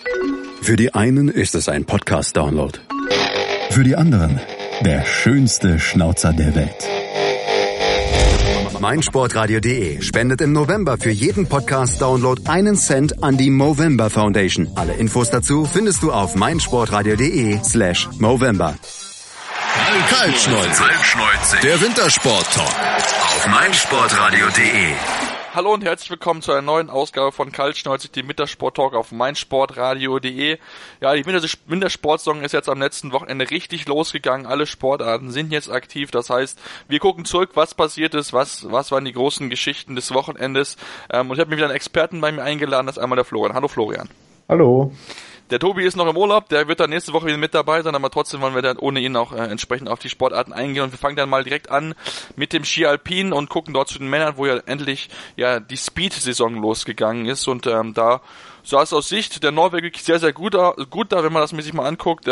Für die einen ist es ein Podcast-Download. Für die anderen der schönste Schnauzer der Welt. meinsportradio.de spendet im November für jeden Podcast-Download 1 Cent an die Movember Foundation. Alle Infos dazu findest du auf meinsportradio.de/Movember. Kaltschneuzig. Der Wintersport-Talk auf meinsportradio.de. Hallo und herzlich willkommen zu einer neuen Ausgabe von Kaltschneuzig, dem Wintersport-Talk auf meinsportradio.de. Ja, die Wintersportsaison ist jetzt am letzten Wochenende richtig losgegangen. Alle Sportarten sind jetzt aktiv. Das heißt, wir gucken zurück, was passiert ist, was waren die großen Geschichten des Wochenendes. Und ich habe mir wieder einen Experten bei mir eingeladen, das ist einmal der Florian. Hallo Florian. Hallo. Der Tobi ist noch im Urlaub, der wird dann nächste Woche wieder mit dabei sein, aber trotzdem wollen wir dann ohne ihn auch entsprechend auf die Sportarten eingehen und wir fangen dann mal direkt an mit dem Ski Alpin und gucken dort zu den Männern, wo ja endlich die Speed-Saison losgegangen ist und da sah es aus Sicht der Norweger wirklich sehr, sehr gut da, wenn man das sich mal anguckt.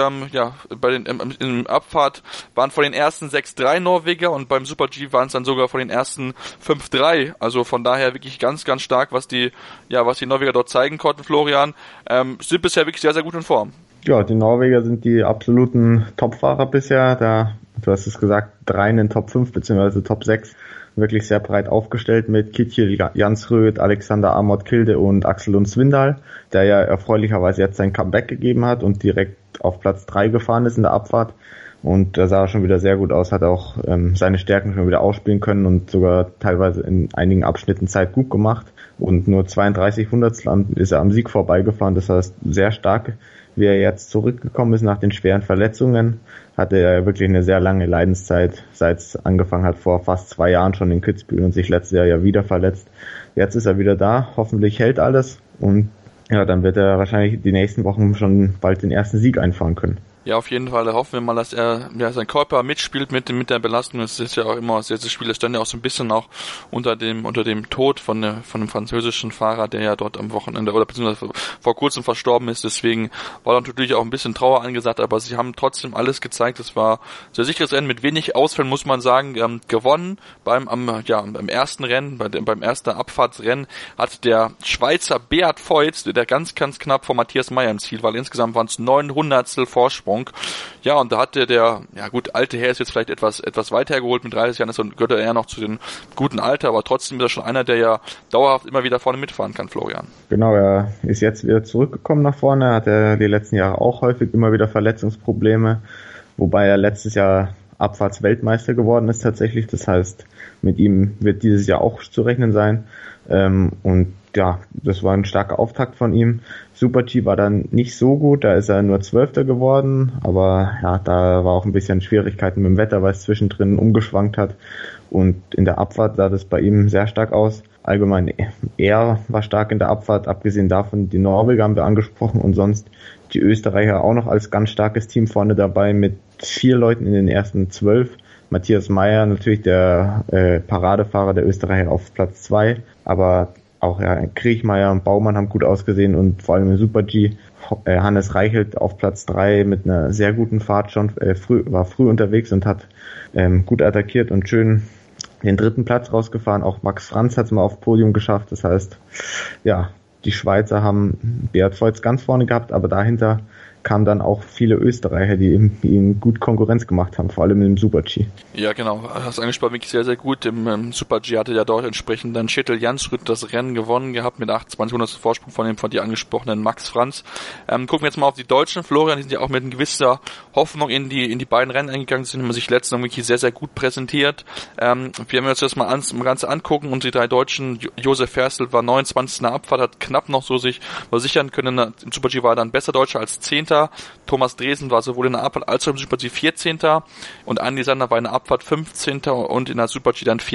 In Abfahrt waren von den ersten 6-3 Norweger und beim Super-G waren es dann sogar von den ersten 5-3. Also von daher wirklich ganz, ganz stark, was die Norweger dort zeigen konnten, Florian. Sind bisher wirklich sehr, sehr gut in Form. Ja, die Norweger sind die absoluten Topfahrer bisher. Du hast es gesagt, 3 in den Top 5 bzw. Top 6. Wirklich sehr breit aufgestellt mit Kittil Jansrud, Alexander Amott Kilde und Axel Lund Svindal, der ja erfreulicherweise jetzt sein Comeback gegeben hat und direkt auf Platz 3 gefahren ist in der Abfahrt. Und da sah er schon wieder sehr gut aus, hat auch seine Stärken schon wieder ausspielen können und sogar teilweise in einigen Abschnitten Zeit gut gemacht. Und nur 32 Hundertstel ist er am Sieg vorbeigefahren, das heißt sehr stark. Wie er jetzt zurückgekommen ist nach den schweren Verletzungen, hatte er wirklich eine sehr lange Leidenszeit, seit es angefangen hat vor fast 2 Jahren schon in Kitzbühel und sich letztes Jahr ja wieder verletzt. Jetzt ist er wieder da, hoffentlich hält alles und ja, dann wird er wahrscheinlich die nächsten Wochen schon bald den ersten Sieg einfahren können. Ja, auf jeden Fall. Da hoffen wir mal, dass er sein Körper mitspielt mit der Belastung. Es ist ja auch immer, das Spiel stand ja auch so ein bisschen auch unter dem Tod von dem französischen Fahrer, der ja dort am Wochenende oder beziehungsweise vor kurzem verstorben ist. Deswegen war da natürlich auch ein bisschen Trauer angesagt, aber sie haben trotzdem alles gezeigt. Es war sehr sicheres Rennen mit wenig Ausfällen, muss man sagen, gewonnen beim ersten Rennen, beim ersten Abfahrtsrennen hat der Schweizer Beat Feuz, der ganz, ganz knapp vor Matthias Mayr im Ziel war. Insgesamt waren es 900stel Vorsprung. Ja, und da hatte der alte Herr ist jetzt vielleicht etwas weit hergeholt, mit 30 Jahren gehört er eher noch zu den guten Alter, aber trotzdem ist er schon einer, der ja dauerhaft immer wieder vorne mitfahren kann, Florian. Genau, er ist jetzt wieder zurückgekommen nach vorne, hat er die letzten Jahre auch häufig immer wieder Verletzungsprobleme, wobei er letztes Jahr Abfahrtsweltmeister geworden ist tatsächlich, das heißt, mit ihm wird dieses Jahr auch zu rechnen sein und ja, das war ein starker Auftakt von ihm. Super-G war dann nicht so gut, da ist er nur 12. geworden, aber ja, da war auch ein bisschen Schwierigkeiten mit dem Wetter, weil es zwischendrin umgeschwankt hat und in der Abfahrt sah das bei ihm sehr stark aus. Allgemein, er war stark in der Abfahrt, abgesehen davon, die Norweger haben wir angesprochen und sonst die Österreicher auch noch als ganz starkes Team vorne dabei mit 4 Leuten in den ersten 12. Matthias Mayr, natürlich der Paradefahrer der Österreicher auf Platz 2, aber auch Kriechmeier und Baumann haben gut ausgesehen und vor allem im Super-G Hannes Reichelt auf Platz 3 mit einer sehr guten Fahrt schon, war früh unterwegs und hat gut attackiert und schön den 3. Platz rausgefahren. Auch Max Franz hat es mal aufs Podium geschafft. Das heißt, ja, die Schweizer haben Beat Feuz ganz vorne gehabt, aber dahinter kamen dann auch viele Österreicher, die ihnen gut Konkurrenz gemacht haben, vor allem im Super-G. Ja, genau, hast angesprochen, wirklich sehr, sehr gut. Im Super-G hatte ja dort entsprechend dann Kittil Jansrud das Rennen gewonnen gehabt mit 28 Hundertstel Vorsprung von dir angesprochenen Max Franz. Gucken wir jetzt mal auf die Deutschen, Florian, die sind ja auch mit einer gewisser Hoffnung in die beiden Rennen eingegangen, sind sich letztens wirklich sehr, sehr gut präsentiert. Wir haben uns das mal Ganze angucken und die 3 Deutschen, Josef Ferstl war 29. in der Abfahrt, hat knapp noch so sich versichern können. Im Super-G war er dann besser Deutscher als 10. Thomas Dresen war sowohl in der Abfahrt als auch im Super-G 14. und Andi Sander war in der Abfahrt 15. und in der Super-G dann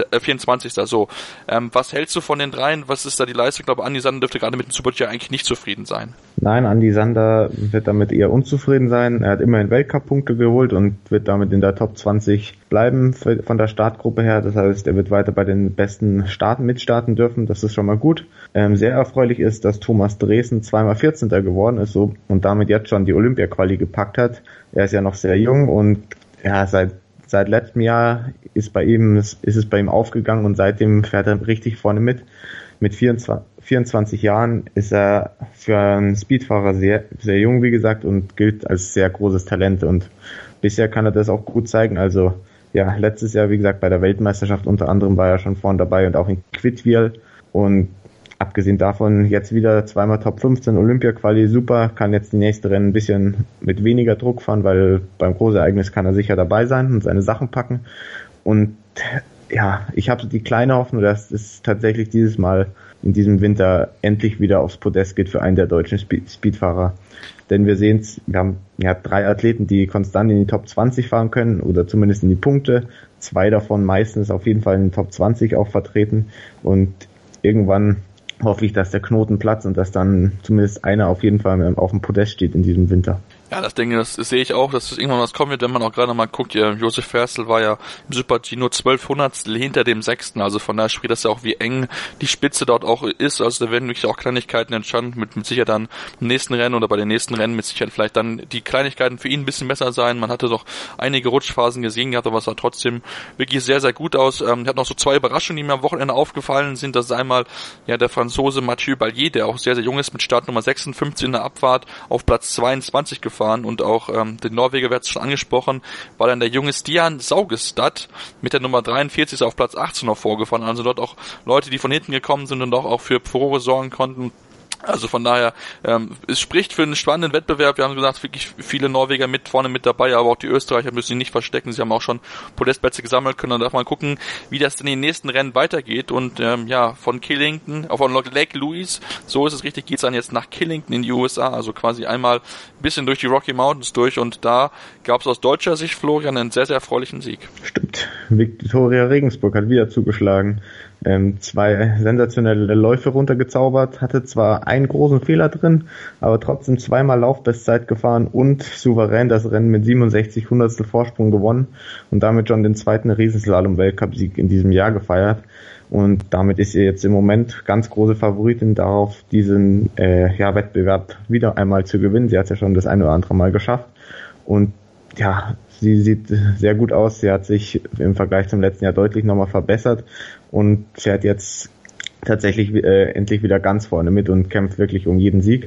24. So, was hältst du von den dreien? Was ist da die Leistung? Ich glaube, Andi Sander dürfte gerade mit dem Super-G eigentlich nicht zufrieden sein. Nein, Andi Sander wird damit eher unzufrieden sein. Er hat immerhin Weltcup-Punkte geholt und wird damit in der Top 20 bleiben von der Startgruppe her. Das heißt, er wird weiter bei den besten mitstarten dürfen. Das ist schon mal gut. Sehr erfreulich ist, dass Thomas Dresen zweimal 14. geworden ist und damit jetzt schon die Olympia-Quali gepackt hat. Er ist ja noch sehr jung und ja, seit letztem Jahr ist es bei ihm aufgegangen und seitdem fährt er richtig vorne mit. mit 24 Jahren ist er für einen Speedfahrer sehr, sehr jung, wie gesagt, und gilt als sehr großes Talent. Und bisher kann er das auch gut zeigen. Also ja, letztes Jahr, wie gesagt, bei der Weltmeisterschaft unter anderem war er schon vorne dabei und auch in Quidwil. Und abgesehen davon jetzt wieder zweimal Top 15 Olympia-Quali, super, kann jetzt die nächste Rennen ein bisschen mit weniger Druck fahren, weil beim Großereignis kann er sicher dabei sein und seine Sachen packen. Und ja, ich habe die kleine Hoffnung, dass es tatsächlich dieses Mal in diesem Winter endlich wieder aufs Podest geht für einen der deutschen Speedfahrer. Denn wir sehen es, wir haben ja 3 Athleten, die konstant in die Top 20 fahren können oder zumindest in die Punkte. 2 davon meistens auf jeden Fall in den Top 20 auch vertreten. Und irgendwann hoffe ich, dass der Knoten platzt und dass dann zumindest einer auf jeden Fall auf dem Podest steht in diesem Winter. Ja, das sehe ich auch, dass das irgendwann was kommen wird, wenn man auch gerade mal guckt, ja, Josef Ferstl war ja im Super-G nur 12/100 hinter dem 6. Also von daher spricht das ja auch, wie eng die Spitze dort auch ist. Also da werden wirklich auch Kleinigkeiten entstanden, mit Sicherheit dann im nächsten Rennen oder bei den nächsten Rennen mit Sicherheit vielleicht dann die Kleinigkeiten für ihn ein bisschen besser sein. Man hatte doch einige Rutschphasen gesehen gehabt, aber es sah trotzdem wirklich sehr, sehr gut aus. Hat noch so 2 Überraschungen, die mir am Wochenende aufgefallen sind. Das ist einmal ja der Franzose Mathieu Ballier, der auch sehr, sehr jung ist, mit Startnummer 56 in der Abfahrt auf Platz 22 gefahren, und auch den Norweger, wer hat es schon angesprochen, war dann der junge Stian Saugestad mit der Nummer 43 ist auf Platz 18 noch vorgefahren, also dort auch Leute, die von hinten gekommen sind und auch für Furore sorgen konnten. Also von daher, es spricht für einen spannenden Wettbewerb. Wir haben gesagt, wirklich viele Norweger vorne mit dabei, aber auch die Österreicher müssen sich nicht verstecken. Sie haben auch schon Podestplätze gesammelt, können dann darf man gucken, wie das in den nächsten Rennen weitergeht. Und von Killington, von Lake Louise, so ist es richtig, geht's dann jetzt nach Killington in die USA, also quasi einmal ein bisschen durch die Rocky Mountains durch, und da gab es aus deutscher Sicht, Florian, einen sehr, sehr erfreulichen Sieg. Stimmt, Viktoria Regensburg hat wieder zugeschlagen. 2 sensationelle Läufe runtergezaubert, hatte zwar einen großen Fehler drin, aber trotzdem 2-mal Laufbestzeit gefahren und souverän das Rennen mit 67 Hundertstel Vorsprung gewonnen und damit schon den 2. Riesenslalom-Weltcup-Sieg in diesem Jahr gefeiert. Und damit ist sie jetzt im Moment ganz große Favoritin darauf, diesen Wettbewerb wieder einmal zu gewinnen. Sie hat es ja schon das eine oder andere Mal geschafft. Und ja, sie sieht sehr gut aus. Sie hat sich im Vergleich zum letzten Jahr deutlich nochmal verbessert und fährt jetzt tatsächlich endlich wieder ganz vorne mit und kämpft wirklich um jeden Sieg.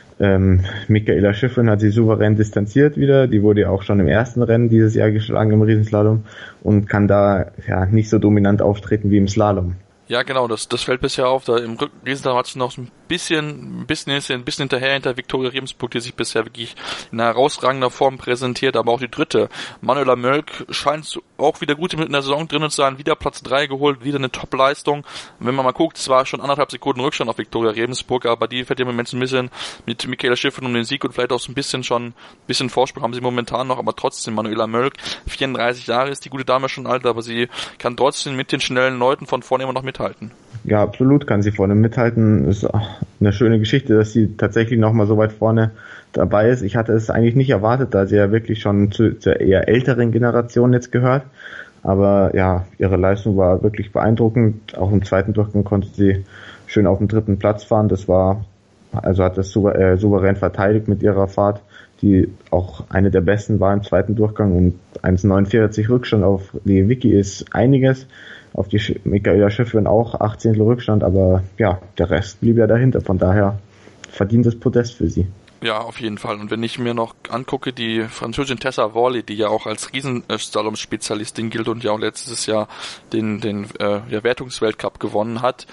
Michaela Schifrin hat sie souverän distanziert wieder. Die wurde ja auch schon im ersten Rennen dieses Jahr geschlagen im Riesenslalom und kann da nicht so dominant auftreten wie im Slalom. Ja, genau, das fällt bisher auf. Da im Riesenslalom hat sie noch ein bisschen hinter Viktoria Regensburg, die sich bisher wirklich in einer herausragender Form präsentiert, aber auch die dritte. Manuela Mölk scheint auch wieder gut mit in der Saison drinnen zu sein, wieder Platz 3 geholt, wieder eine Top-Leistung. Wenn man mal guckt, es war schon 1,5 Sekunden Rückstand auf Viktoria Regensburg, aber die fährt im Moment ein bisschen mit Michaela Schifrin um den Sieg und vielleicht auch so ein bisschen Vorsprung haben sie momentan noch, aber trotzdem, Manuela Mölk, 34 Jahre ist die gute Dame schon alt, aber sie kann trotzdem mit den schnellen Leuten von vorne immer noch mithalten. Ja, absolut kann sie vorne mithalten. Ist eine schöne Geschichte, dass sie tatsächlich nochmal so weit vorne dabei ist. Ich hatte es eigentlich nicht erwartet, da sie ja wirklich schon zur eher älteren Generation jetzt gehört. Aber ja, ihre Leistung war wirklich beeindruckend. Auch im zweiten Durchgang konnte sie schön auf den 3. Platz fahren. Hat das souverän verteidigt mit ihrer Fahrt, die auch eine der besten war im zweiten Durchgang, und 1,49 Rückstand auf die Vicky ist einiges. Auf die Michaela Schifrin auch 18 Rückstand, aber ja, der Rest blieb ja dahinter. Von daher verdientes Podest für sie. Ja, auf jeden Fall. Und wenn ich mir noch angucke, die Französin Tessa Worley, die ja auch als Riesenslalom-Spezialistin gilt und ja auch letztes Jahr den Wertungsweltcup gewonnen hat,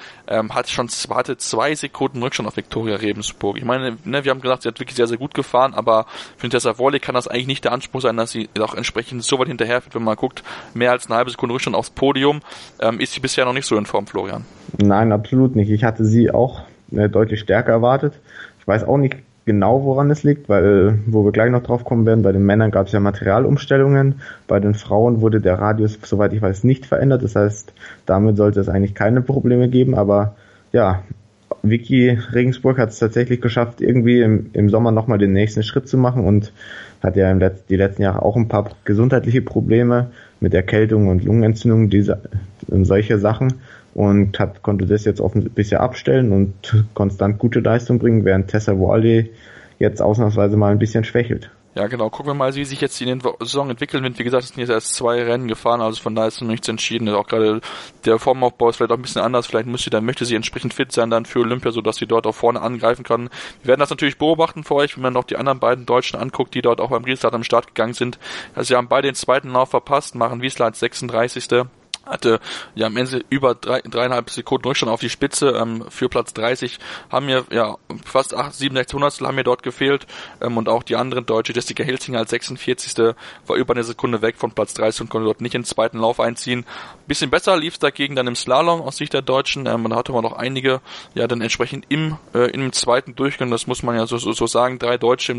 hatte 2 Sekunden Rückstand auf Viktoria Regensburg. Ich meine, wir haben gesagt, sie hat wirklich sehr, sehr gut gefahren, aber für Tessa Worley kann das eigentlich nicht der Anspruch sein, dass sie auch entsprechend so weit hinterherfährt, wenn man guckt, mehr als eine halbe Sekunde Rückstand aufs Podium, ist sie bisher noch nicht so in Form, Florian. Nein, absolut nicht. Ich hatte sie auch deutlich stärker erwartet. Ich weiß auch nicht genau, woran es liegt, weil, wo wir gleich noch drauf kommen werden, bei den Männern gab es ja Materialumstellungen, bei den Frauen wurde der Radius, soweit ich weiß, nicht verändert, das heißt, damit sollte es eigentlich keine Probleme geben, aber ja, Vicky Regensburg hat es tatsächlich geschafft, irgendwie im Sommer nochmal den nächsten Schritt zu machen und hat ja die letzten Jahre auch ein paar gesundheitliche Probleme mit Erkältung und Lungenentzündung und solche Sachen, und konnte das jetzt bisher abstellen und konstant gute Leistung bringen, während Tessa Worley jetzt ausnahmsweise mal ein bisschen schwächelt. Ja, genau. Gucken wir mal, wie sich jetzt die Saison entwickeln wird. Wie gesagt, es sind jetzt erst 2 Rennen gefahren, also von daher ist noch nichts entschieden. Auch gerade der Formaufbau ist vielleicht auch ein bisschen anders. Vielleicht möchte sie entsprechend fit sein dann für Olympia, sodass sie dort auch vorne angreifen kann. Wir werden das natürlich beobachten für euch, wenn man noch die anderen beiden Deutschen anguckt, die dort auch beim Restart am Start gegangen sind. Also sie haben beide den zweiten Lauf verpasst, machen Wiesler als 36. Hatte ja am Ende über 3,5 Sekunden Rückstand auf die Spitze, für Platz 30 haben mir fast 67 Hundertstel haben mir dort gefehlt, und auch die andere Deutsche, Jessica Hilzinger als 46. war über eine Sekunde weg von Platz 30 und konnte dort nicht in den zweiten Lauf einziehen. Bisschen besser lief es dagegen dann im Slalom aus Sicht der Deutschen, da hatte man noch einige, dann entsprechend im zweiten Durchgang, das muss man ja so sagen, 3 Deutsche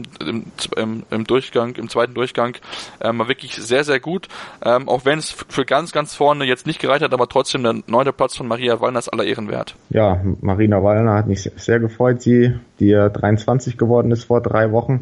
im Durchgang, im zweiten Durchgang, war wirklich sehr, sehr gut, auch wenn es für ganz, ganz vorne jetzt nicht gereicht hat, aber trotzdem der 9. Platz von Maria Wallner ist aller Ehren wert. Ja, Marina Wallner hat mich sehr gefreut, die ja 23 geworden ist vor 3 Wochen.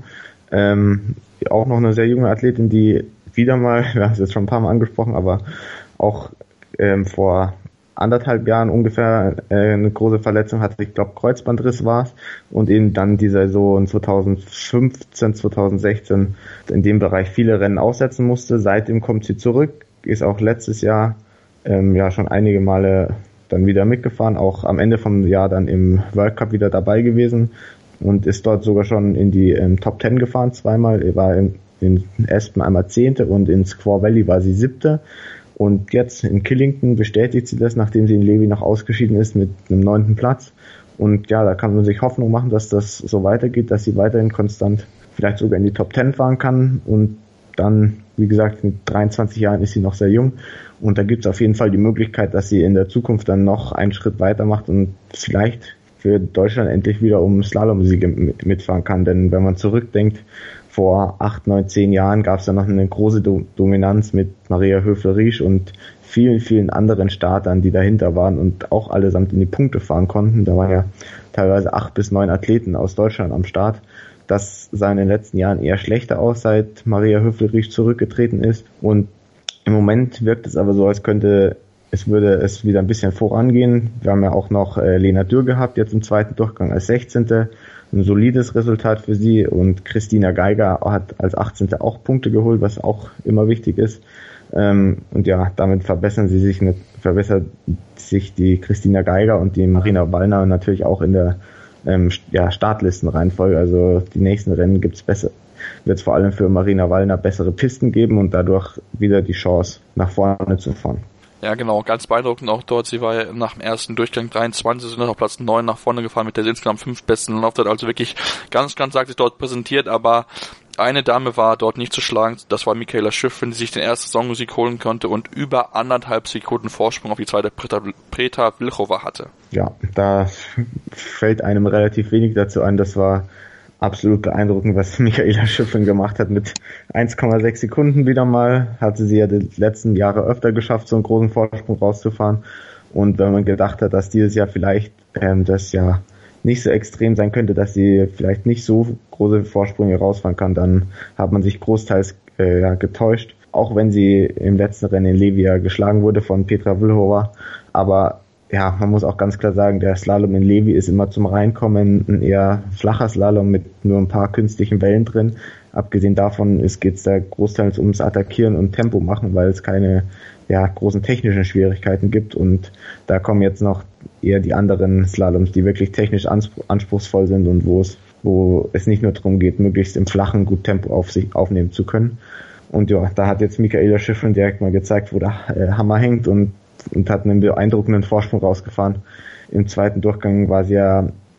Auch noch eine sehr junge Athletin, die wieder mal, wir haben es jetzt schon ein paar Mal angesprochen, aber auch vor 1,5 Jahren ungefähr eine große Verletzung hatte, ich glaube Kreuzbandriss war es, und eben dann die Saison 2015, 2016 in dem Bereich viele Rennen aussetzen musste. Seitdem kommt sie zurück, ist auch letztes Jahr schon einige Male dann wieder mitgefahren, auch am Ende vom Jahr dann im World Cup wieder dabei gewesen und ist dort sogar schon in die Top 10 gefahren, zweimal. Er war in Aspen einmal 10. und in Squaw Valley war sie 7. Und jetzt in Killington bestätigt sie das, nachdem sie in Levi noch ausgeschieden ist mit einem 9. Platz. Und ja, da kann man sich Hoffnung machen, dass das so weitergeht, dass sie weiterhin konstant vielleicht sogar in die Top 10 fahren kann. Und dann, wie gesagt, mit 23 Jahren ist sie noch sehr jung. Und da gibt es auf jeden Fall die Möglichkeit, dass sie in der Zukunft dann noch einen Schritt weitermacht und vielleicht für Deutschland endlich wieder um Slalom-Siege mitfahren kann. Denn wenn man zurückdenkt, vor 8, 9, 10 Jahren gab es da noch eine große Dominanz mit Maria Höfler-Riesch und vielen, vielen anderen Startern, die dahinter waren und auch allesamt in die Punkte fahren konnten. Da waren ja teilweise 8 bis 9 Athleten aus Deutschland am Start. Das sah in den letzten Jahren eher schlechter aus, seit Maria Höfler-Riesch zurückgetreten ist. Und im Moment wirkt es aber so, als würde es wieder ein bisschen vorangehen. Wir haben ja auch noch Lena Dürr gehabt, jetzt im zweiten Durchgang als 16. Ein solides Resultat für sie, und Christina Geiger hat als 18. auch Punkte geholt, was auch immer wichtig ist. Und ja, damit verbessert sich die Christina Geiger und die Marina Wallner natürlich auch in der Startlistenreihenfolge. Also die nächsten Rennen wird es vor allem für Marina Wallner bessere Pisten geben und dadurch wieder die Chance, nach vorne zu fahren. Ja, genau, ganz beeindruckend auch dort. Sie war ja nach dem ersten Durchgang 23, sind auf Platz 9 nach vorne gefahren mit der insgesamt 5 besten Laufzeit. Also wirklich ganz, ganz stark sich dort präsentiert, aber eine Dame war dort nicht zu schlagen, das war Michaela Schiffrin, die sich den ersten Saisonsieg holen konnte und über 1,5 Sekunden Vorsprung auf die zweite Preta Vlhova hatte. Ja, da fällt einem relativ wenig dazu ein. Das war absolut beeindruckend, was Michaela Schiffrin gemacht hat. Mit 1,6 Sekunden wieder mal hatte sie ja die letzten Jahre öfter geschafft, so einen großen Vorsprung rauszufahren. Und wenn man gedacht hat, dass dieses Jahr vielleicht das ja nicht so extrem sein könnte, dass sie vielleicht nicht so große Vorsprünge rausfahren kann, dann hat man sich großteils getäuscht. Auch wenn sie im letzten Rennen in Levi geschlagen wurde von Petra Vlhova. Aber ja, man muss auch ganz klar sagen, der Slalom in Levi ist immer zum Reinkommen ein eher flacher Slalom mit nur ein paar künstlichen Wellen drin. Abgesehen davon geht es da großteils ums Attackieren und Tempo machen, weil es keine großen technischen Schwierigkeiten gibt. Und da kommen jetzt noch eher die anderen Slaloms, die wirklich technisch anspruchsvoll sind und wo es nicht nur darum geht, möglichst im Flachen gut Tempo auf sich aufnehmen zu können. Und ja, da hat jetzt Michaela Schiffrin direkt mal gezeigt, wo der Hammer hängt und hat einen beeindruckenden Vorsprung rausgefahren. Im zweiten Durchgang war sie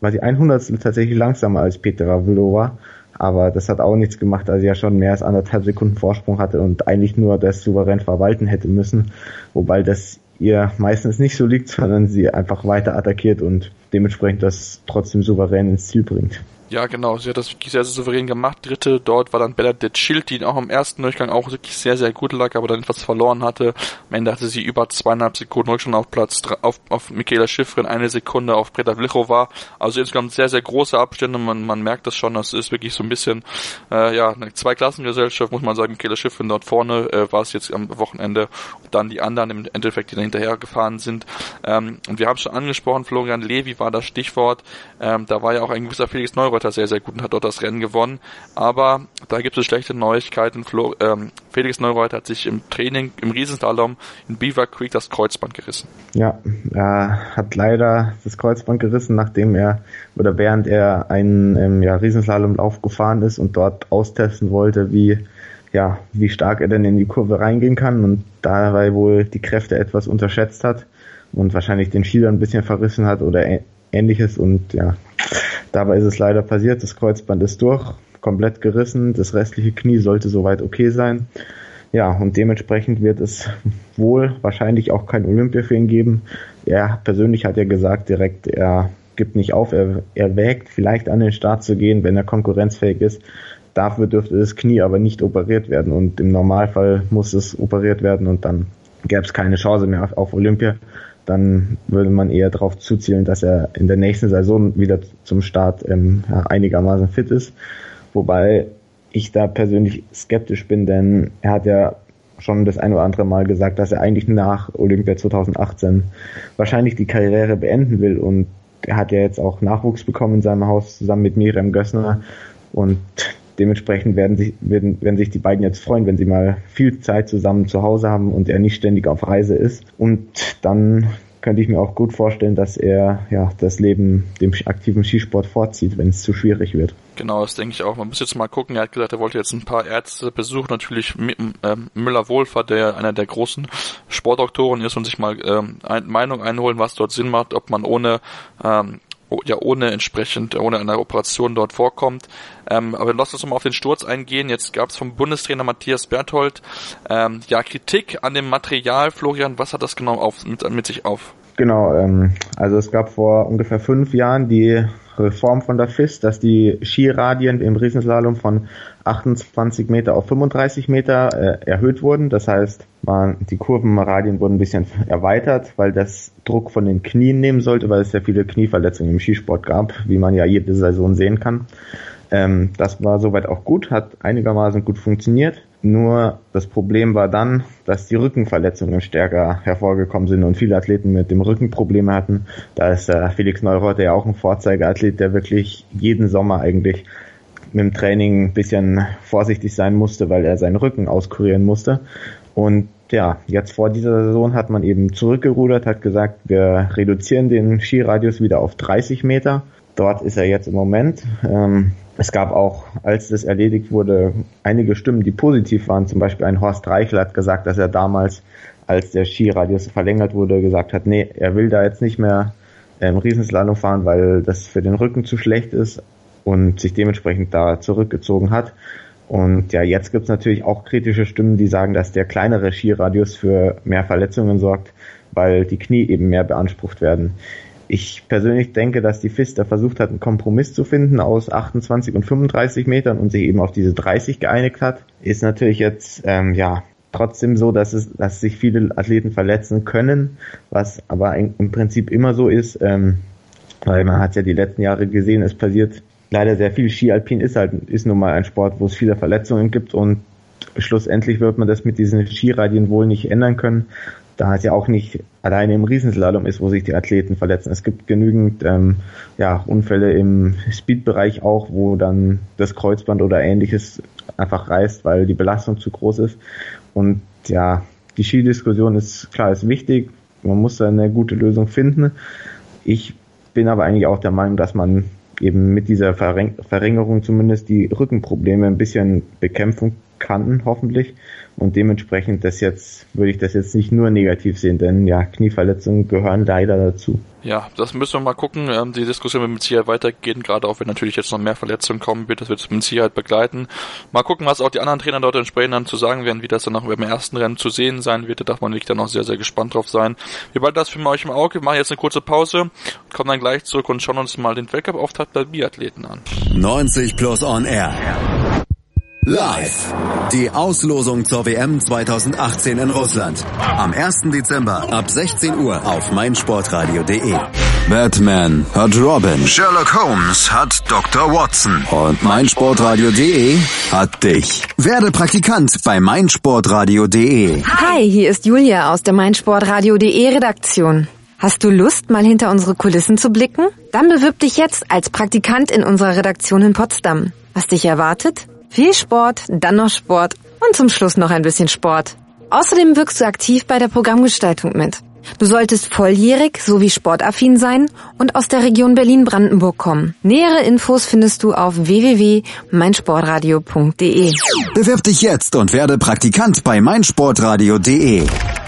100 tatsächlich langsamer als Petra Vlhova, aber das hat auch nichts gemacht, da sie ja schon mehr als 1,5 Sekunden Vorsprung hatte und eigentlich nur das souverän verwalten hätte müssen, wobei das ihr meistens nicht so liegt, sondern sie einfach weiter attackiert und dementsprechend das trotzdem souverän ins Ziel bringt. Ja, genau, sie hat das wirklich sehr, sehr souverän gemacht. Dritte, dort war dann Bella de Schild, die auch im ersten Durchgang auch wirklich sehr, sehr gut lag, aber dann etwas verloren hatte. Am Ende hatte sie über 2,5 Sekunden Rückstand auf auf Michaela Schiffrin, 1 Sekunde auf Preta Vlhova. Also insgesamt sehr, sehr große Abstände. Man merkt das schon, das ist wirklich so ein bisschen, eine Zweiklassengesellschaft, muss man sagen. Michaela Schiffrin dort vorne, war es jetzt am Wochenende. Und dann die anderen im Endeffekt, die da hinterher gefahren sind. Und wir haben es schon angesprochen, Florian Levi war das Stichwort. Da war ja auch ein gewisser Felix Neureuter Neureuter sehr, sehr gut und hat dort das Rennen gewonnen. Aber da gibt es schlechte Neuigkeiten. Felix Neureuter hat sich im Training, im Riesenslalom in Beaver Creek das Kreuzband gerissen. Ja, er hat leider das Kreuzband gerissen, während er einen Riesenslalomlauf gefahren ist und dort austesten wollte, wie stark er denn in die Kurve reingehen kann und dabei wohl die Kräfte etwas unterschätzt hat und wahrscheinlich den Ski dann ein bisschen verrissen hat oder ähnliches und ja, dabei ist es leider passiert, das Kreuzband ist durch, komplett gerissen, das restliche Knie sollte soweit okay sein. Ja, und dementsprechend wird es wohl wahrscheinlich auch kein Olympia für ihn geben. Er persönlich hat ja gesagt direkt, er gibt nicht auf, er wägt vielleicht an den Start zu gehen, wenn er konkurrenzfähig ist. Dafür dürfte das Knie aber nicht operiert werden und im Normalfall muss es operiert werden und dann gäbe es keine Chance mehr auf Olympia. Dann würde man eher darauf zuzielen, dass er in der nächsten Saison wieder zum Start einigermaßen fit ist. Wobei ich da persönlich skeptisch bin, denn er hat ja schon das ein oder andere Mal gesagt, dass er eigentlich nach Olympia 2018 wahrscheinlich die Karriere beenden will und er hat ja jetzt auch Nachwuchs bekommen in seinem Haus zusammen mit Miriam Gössner und dementsprechend werden sich die beiden jetzt freuen, wenn sie mal viel Zeit zusammen zu Hause haben und er nicht ständig auf Reise ist. Und dann könnte ich mir auch gut vorstellen, dass er das Leben dem aktiven Skisport vorzieht, wenn es zu schwierig wird. Genau, das denke ich auch. Man muss jetzt mal gucken. Er hat gesagt, er wollte jetzt ein paar Ärzte besuchen. Natürlich Müller-Wohlfahrt, der einer der großen Sportdoktoren ist und sich mal eine Meinung einholen, was dort Sinn macht, ob man ohne eine Operation dort vorkommt. Aber lass uns mal auf den Sturz eingehen. Jetzt gab es vom Bundestrainer Matthias Berthold Kritik an dem Material. Florian, was hat das genau mit sich auf? Genau, also es gab vor ungefähr 5 Jahren die Reform von der FIS, dass die Skiradien im Riesenslalom von 28 Meter auf 35 Meter erhöht wurden. Das heißt, die Kurvenradien wurden ein bisschen erweitert, weil das Druck von den Knien nehmen sollte, weil es sehr viele Knieverletzungen im Skisport gab, wie man ja jede Saison sehen kann. Das war soweit auch gut, hat einigermaßen gut funktioniert. Nur das Problem war dann, dass die Rückenverletzungen stärker hervorgekommen sind und viele Athleten mit dem Rücken Probleme hatten. Da ist Felix Neureuter ja auch ein Vorzeigeathlet, der wirklich jeden Sommer eigentlich mit dem Training ein bisschen vorsichtig sein musste, weil er seinen Rücken auskurieren musste. Und ja, jetzt vor dieser Saison hat man eben zurückgerudert, hat gesagt, wir reduzieren den Skiradius wieder auf 30 Meter. Dort ist er jetzt im Moment. Es gab auch, als das erledigt wurde, einige Stimmen, die positiv waren. Zum Beispiel ein Horst Reichel hat gesagt, dass er damals, als der Skiradius verlängert wurde, gesagt hat, nee, er will da jetzt nicht mehr Riesenslalom fahren, weil das für den Rücken zu schlecht ist und sich dementsprechend da zurückgezogen hat. Und ja, jetzt gibt's natürlich auch kritische Stimmen, die sagen, dass der kleinere Skiradius für mehr Verletzungen sorgt, weil die Knie eben mehr beansprucht werden. Ich persönlich denke, dass die FIS da versucht hat, einen Kompromiss zu finden aus 28 und 35 Metern und sich eben auf diese 30 geeinigt hat. Ist natürlich jetzt trotzdem so, dass sich viele Athleten verletzen können, was aber im Prinzip immer so ist, weil man hat ja die letzten Jahre gesehen, es passiert leider sehr viel. Ski-Alpin ist nun mal ein Sport, wo es viele Verletzungen gibt und schlussendlich wird man das mit diesen Skiradien wohl nicht ändern können, da es ja auch nicht alleine im Riesenslalom ist, wo sich die Athleten verletzen. Es gibt genügend Unfälle im Speedbereich auch, wo dann das Kreuzband oder ähnliches einfach reißt, weil die Belastung zu groß ist. Und ja, die Skidiskussion ist wichtig. Man muss da eine gute Lösung finden. Ich bin aber eigentlich auch der Meinung, dass man eben mit dieser Verringerung zumindest die Rückenprobleme ein bisschen bekämpfen kann, hoffentlich. Und dementsprechend würde ich das jetzt nicht nur negativ sehen, denn ja, Knieverletzungen gehören leider dazu. Ja, das müssen wir mal gucken. Die Diskussion wird mit Sicherheit weitergehen, gerade auch wenn natürlich jetzt noch mehr Verletzungen kommen wird. Das wird mit Sicherheit begleiten. Mal gucken, was auch die anderen Trainer dort entsprechend dann zu sagen werden, wie das dann auch beim ersten Rennen zu sehen sein wird. Da darf man wirklich dann auch sehr, sehr gespannt drauf sein. Wir behalten das für euch im Auge. Wir machen jetzt eine kurze Pause, kommen dann gleich zurück und schauen uns mal den Weltcup-Auftakt bei Biathleten an. 90 Plus on Air. Live. Die Auslosung zur WM 2018 in Russland. Am 1. Dezember ab 16 Uhr auf meinsportradio.de. Batman hat Robin. Sherlock Holmes hat Dr. Watson. Und meinsportradio.de hat dich. Werde Praktikant bei meinsportradio.de. Hi, hier ist Julia aus der meinsportradio.de Redaktion. Hast du Lust, mal hinter unsere Kulissen zu blicken? Dann bewirb dich jetzt als Praktikant in unserer Redaktion in Potsdam. Was dich erwartet? Viel Sport, dann noch Sport und zum Schluss noch ein bisschen Sport. Außerdem wirkst du aktiv bei der Programmgestaltung mit. Du solltest volljährig sowie sportaffin sein und aus der Region Berlin-Brandenburg kommen. Nähere Infos findest du auf www.meinsportradio.de. Bewirb dich jetzt und werde Praktikant bei meinsportradio.de.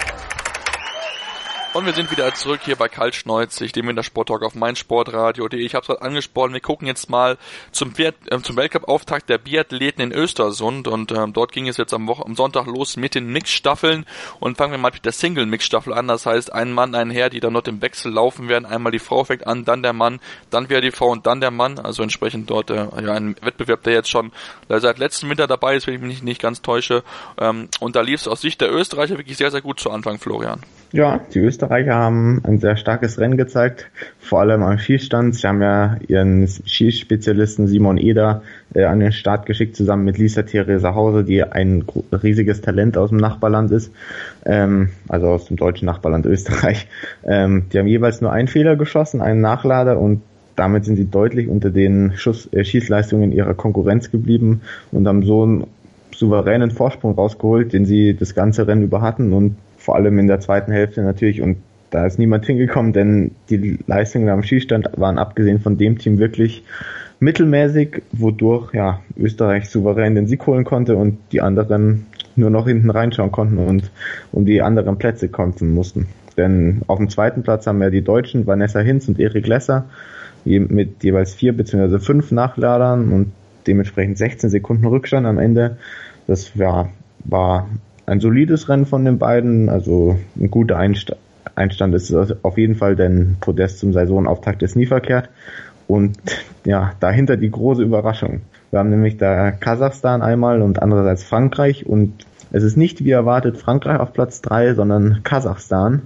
Und wir sind wieder zurück hier bei Kaltschneuzig, dem Wintersporttalk auf meinsportradio.de. Ich habe es gerade angesprochen, wir gucken jetzt mal zum Weltcup-Auftakt der Biathleten in Östersund und dort ging es jetzt am Sonntag los mit den Mixstaffeln und fangen wir mal mit der Single-Mixstaffel an. Das heißt, ein Mann, ein Herr, die dann dort im Wechsel laufen werden. Einmal die Frau fängt an, dann der Mann, dann wieder die Frau und dann der Mann. Also entsprechend dort ein Wettbewerb, der jetzt schon seit letztem Winter dabei ist, wenn ich mich nicht ganz täusche. Und da lief es aus Sicht der Österreicher wirklich sehr, sehr gut zu Anfang, Florian. Ja, die Österreicher haben ein sehr starkes Rennen gezeigt, vor allem am Schießstand. Sie haben ja ihren Schießspezialisten Simon Eder an den Start geschickt, zusammen mit Lisa Theresa Hause, die ein riesiges Talent aus dem Nachbarland ist, also aus dem deutschen Nachbarland Österreich. Die haben jeweils nur einen Fehler geschossen, einen Nachlader, und damit sind sie deutlich unter den Schießleistungen ihrer Konkurrenz geblieben und haben so einen souveränen Vorsprung rausgeholt, den sie das ganze Rennen über hatten, und vor allem in der zweiten Hälfte natürlich, und da ist niemand hingekommen, denn die Leistungen am Schießstand waren abgesehen von dem Team wirklich mittelmäßig, wodurch Österreich souverän den Sieg holen konnte und die anderen nur noch hinten reinschauen konnten und um die anderen Plätze kämpfen mussten. Denn auf dem zweiten Platz haben wir die Deutschen Vanessa Hinz und Erik Lesser mit jeweils 4 bzw. 5 Nachladern und dementsprechend 16 Sekunden Rückstand am Ende. Das war ein solides Rennen von den beiden, also ein guter Einstand ist es auf jeden Fall, denn Podest zum Saisonauftakt ist nie verkehrt. Und ja, dahinter die große Überraschung. Wir haben nämlich da Kasachstan einmal und andererseits Frankreich, und es ist nicht wie erwartet Frankreich auf Platz 3, sondern Kasachstan.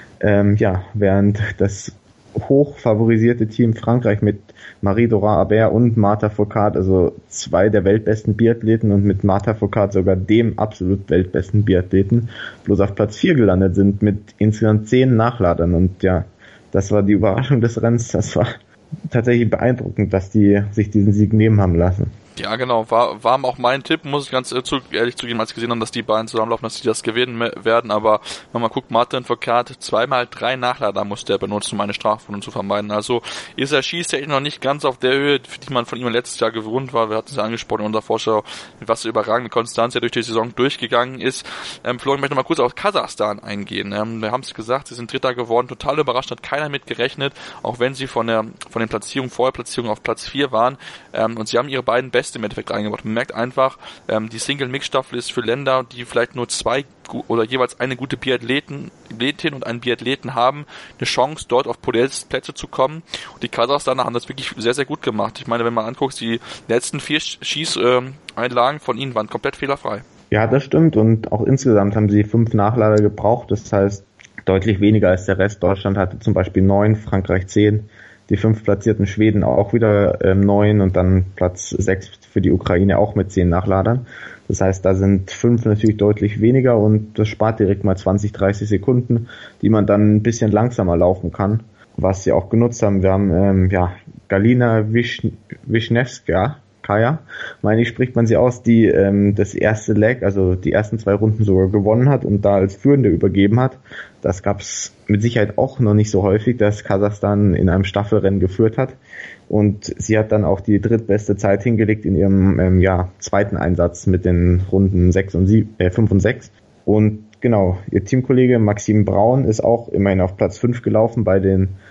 Während das hoch favorisierte Team Frankreich mit Marie-Dora Aber und Marta Fourcade, also 2 der weltbesten Biathleten, und mit Marta Fourcade sogar dem absolut weltbesten Biathleten, bloß auf Platz 4 gelandet sind mit insgesamt 10 Nachladern. Und ja, das war die Überraschung des Rennens. Das war tatsächlich beeindruckend, dass die sich diesen Sieg nehmen haben lassen. Ja, genau, war auch mein Tipp, muss ich ganz ehrlich zugeben, als ich gesehen habe, dass die beiden zusammenlaufen, dass die das gewinnen werden, aber wenn man guckt, Martin Fourcade 2x3 Nachlader musste er benutzen, um eine Strafrunde zu vermeiden. Also ist er schießt noch nicht ganz auf der Höhe, die man von ihm letztes Jahr gewohnt war. Wir hatten es ja angesprochen in unserer Vorschau, mit was für überragende Konstanz er durch die Saison durchgegangen ist. Florian, möchte noch mal kurz auf Kasachstan eingehen. Wir haben es gesagt, sie sind Dritter geworden, total überrascht, hat keiner mit gerechnet, auch wenn sie von den Vorherplatzierungen auf Platz 4 waren, und sie haben ihre beiden besten im Endeffekt eingebaut. Man merkt einfach, die Single-Mix-Staffel ist für Länder, die vielleicht nur 2 oder jeweils eine gute Biathletin und einen Biathleten haben, eine Chance, dort auf Podestplätze zu kommen. Und die Kasachstaner haben das wirklich sehr, sehr gut gemacht. Ich meine, wenn man anguckt, die letzten 4 Schießeinlagen von ihnen waren komplett fehlerfrei. Ja, das stimmt, und auch insgesamt haben sie 5 Nachlader gebraucht. Das heißt, deutlich weniger als der Rest. Deutschland hatte zum Beispiel 9, Frankreich 10. Die 5 platzierten Schweden auch wieder 9 und dann Platz 6 für die Ukraine auch mit 10 Nachladern. Das heißt, da sind 5 natürlich deutlich weniger, und das spart direkt mal 20, 30 Sekunden, die man dann ein bisschen langsamer laufen kann, was sie auch genutzt haben. Wir haben Galina Wischnewskaja, meine ich, spricht man sie aus, die das erste Leg, also die ersten 2 Runden sogar gewonnen hat und da als Führende übergeben hat. Das gab's mit Sicherheit auch noch nicht so häufig, dass Kasachstan in einem Staffelrennen geführt hat. Und sie hat dann auch die drittbeste Zeit hingelegt in ihrem zweiten Einsatz mit den Runden 5 und 6. Und genau, ihr Teamkollege Maxim Braun ist auch immerhin auf Platz 5 gelaufen bei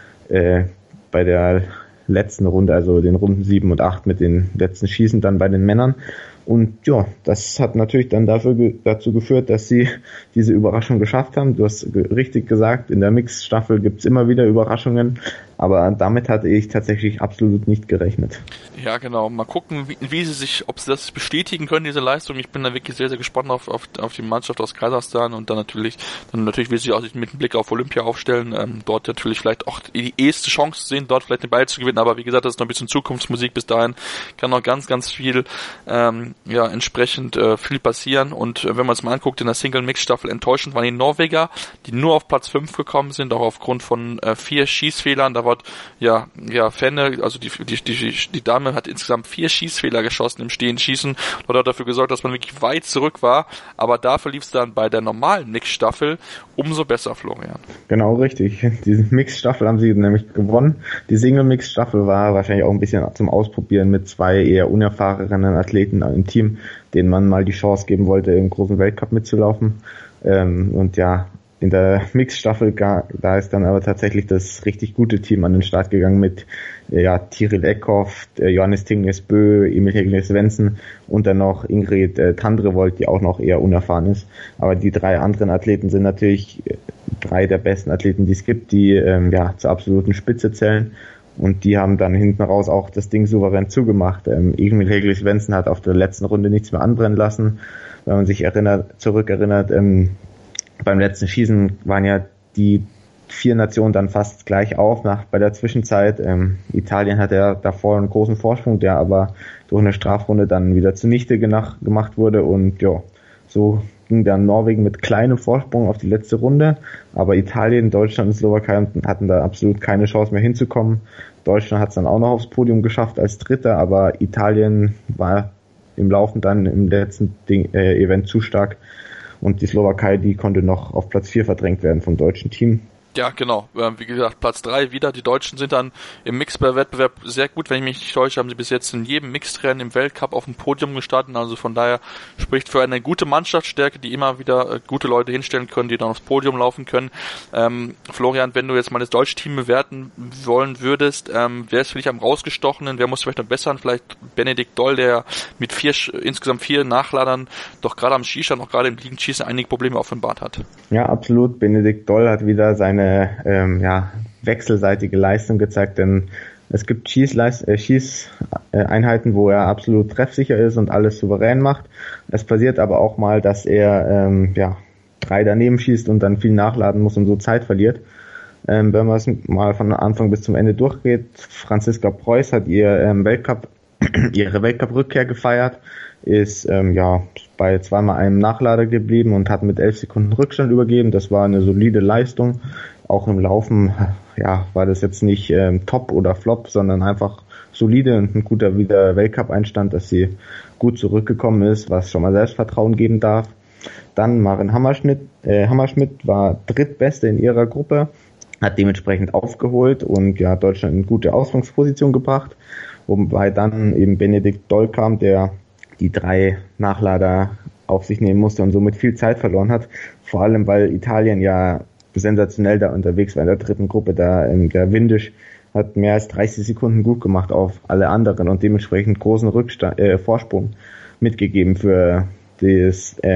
der letzten Runde, also den Runden 7 und 8 mit den letzten Schießen dann bei den Männern. Und ja, das hat natürlich dann dazu geführt, dass sie diese Überraschung geschafft haben. Du hast richtig gesagt, in der Mixstaffel gibt's immer wieder Überraschungen. Aber damit hatte ich tatsächlich absolut nicht gerechnet. Ja, genau. Mal gucken, ob sie das bestätigen können, diese Leistung. Ich bin da wirklich sehr, sehr gespannt auf die Mannschaft aus Kasachstan und dann natürlich will sie auch mit Blick auf Olympia aufstellen. Dort natürlich vielleicht auch die erste Chance sehen, dort vielleicht den Ball zu gewinnen. Aber wie gesagt, das ist noch ein bisschen Zukunftsmusik. Bis dahin kann noch ganz, ganz viel, entsprechend viel passieren. Und wenn man es mal anguckt, in der Single-Mix-Staffel enttäuschend waren die Norweger, die nur auf Platz 5 gekommen sind, auch aufgrund von 4 Schießfehlern. Da wird Fenne, also die Dame hat insgesamt 4 Schießfehler geschossen im Stehenschießen und hat dafür gesorgt, dass man wirklich weit zurück war. Aber dafür lief es dann bei der normalen Mix-Staffel umso besser, Florian. Genau, richtig. Diese Mix-Staffel haben sie nämlich gewonnen. Die Single-Mix-Staffel war wahrscheinlich auch ein bisschen zum Ausprobieren mit 2 eher unerfahrenen Athleten im Team, denen man mal die Chance geben wollte, im großen Weltcup mitzulaufen. In der Mix-Staffel, da ist dann aber tatsächlich das richtig gute Team an den Start gegangen mit Tiril Eckhoff, Johannes Tingnes-Bö, Emil Hegle-Svensson und dann noch Ingrid Tandrevold, die auch noch eher unerfahren ist. Aber die 3 anderen Athleten sind natürlich 3 der besten Athleten, die es gibt, die zur absoluten Spitze zählen. Und die haben dann hinten raus auch das Ding souverän zugemacht. Emil Hegle-Svensson hat auf der letzten Runde nichts mehr anbrennen lassen. Wenn man sich zurückerinnert, beim letzten Schießen waren ja die 4 Nationen dann fast gleich auf bei der Zwischenzeit. Italien hatte ja davor einen großen Vorsprung, der aber durch eine Strafrunde dann wieder zunichte gemacht wurde und so ging dann Norwegen mit kleinem Vorsprung auf die letzte Runde, aber Italien, Deutschland und Slowakei hatten da absolut keine Chance mehr hinzukommen. Deutschland hat es dann auch noch aufs Podium geschafft als Dritter, aber Italien war im Laufen dann im letzten Event zu stark. Und die Slowakei, die konnte noch auf Platz 4 verdrängt werden vom deutschen Team. Ja, genau. Wie gesagt, Platz 3 wieder. Die Deutschen sind dann im Mixed-Wettbewerb sehr gut. Wenn ich mich nicht täusche, haben sie bis jetzt in jedem Mixed-Rennen im Weltcup auf dem Podium gestartet. Also von daher spricht für eine gute Mannschaftsstärke, die immer wieder gute Leute hinstellen können, die dann aufs Podium laufen können. Florian, wenn du jetzt mal das deutsche Team bewerten wollen würdest, wer ist für dich am rausgestochenen? Wer muss vielleicht noch bessern? Vielleicht Benedikt Doll, der mit insgesamt 4 Nachladern doch gerade am Skistand, auch gerade im Liegenschießen einige Probleme offenbart hat. Ja, absolut. Benedikt Doll hat wieder seine wechselseitige Leistung gezeigt, denn es gibt Schießeinheiten, wo er absolut treffsicher ist und alles souverän macht. Es passiert aber auch mal, dass er 3 daneben schießt und dann viel nachladen muss und so Zeit verliert. Wenn man es mal von Anfang bis zum Ende durchgeht, Franziska Preuß hat ihre Weltcup-Rückkehr gefeiert, ist bei 2-mal einem Nachlader geblieben und hat mit 11 Sekunden Rückstand übergeben. Das war eine solide Leistung. Auch im Laufen war das jetzt nicht Top oder Flop, sondern einfach solide und ein guter wieder Weltcup-Einstand, dass sie gut zurückgekommen ist, was schon mal Selbstvertrauen geben darf. Dann Maren Hammerschmidt war drittbeste in ihrer Gruppe, hat dementsprechend aufgeholt und Deutschland in gute Ausgangsposition gebracht, wobei dann eben Benedikt Doll kam, der die 3 Nachlader auf sich nehmen musste und somit viel Zeit verloren hat, vor allem weil Italien ja sensationell da unterwegs war in der dritten Gruppe, der Windisch hat mehr als 30 Sekunden gut gemacht auf alle anderen und dementsprechend großen Vorsprung mitgegeben für die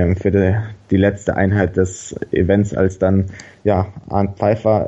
letzte Einheit des Events, als dann Arndt Pfeiffer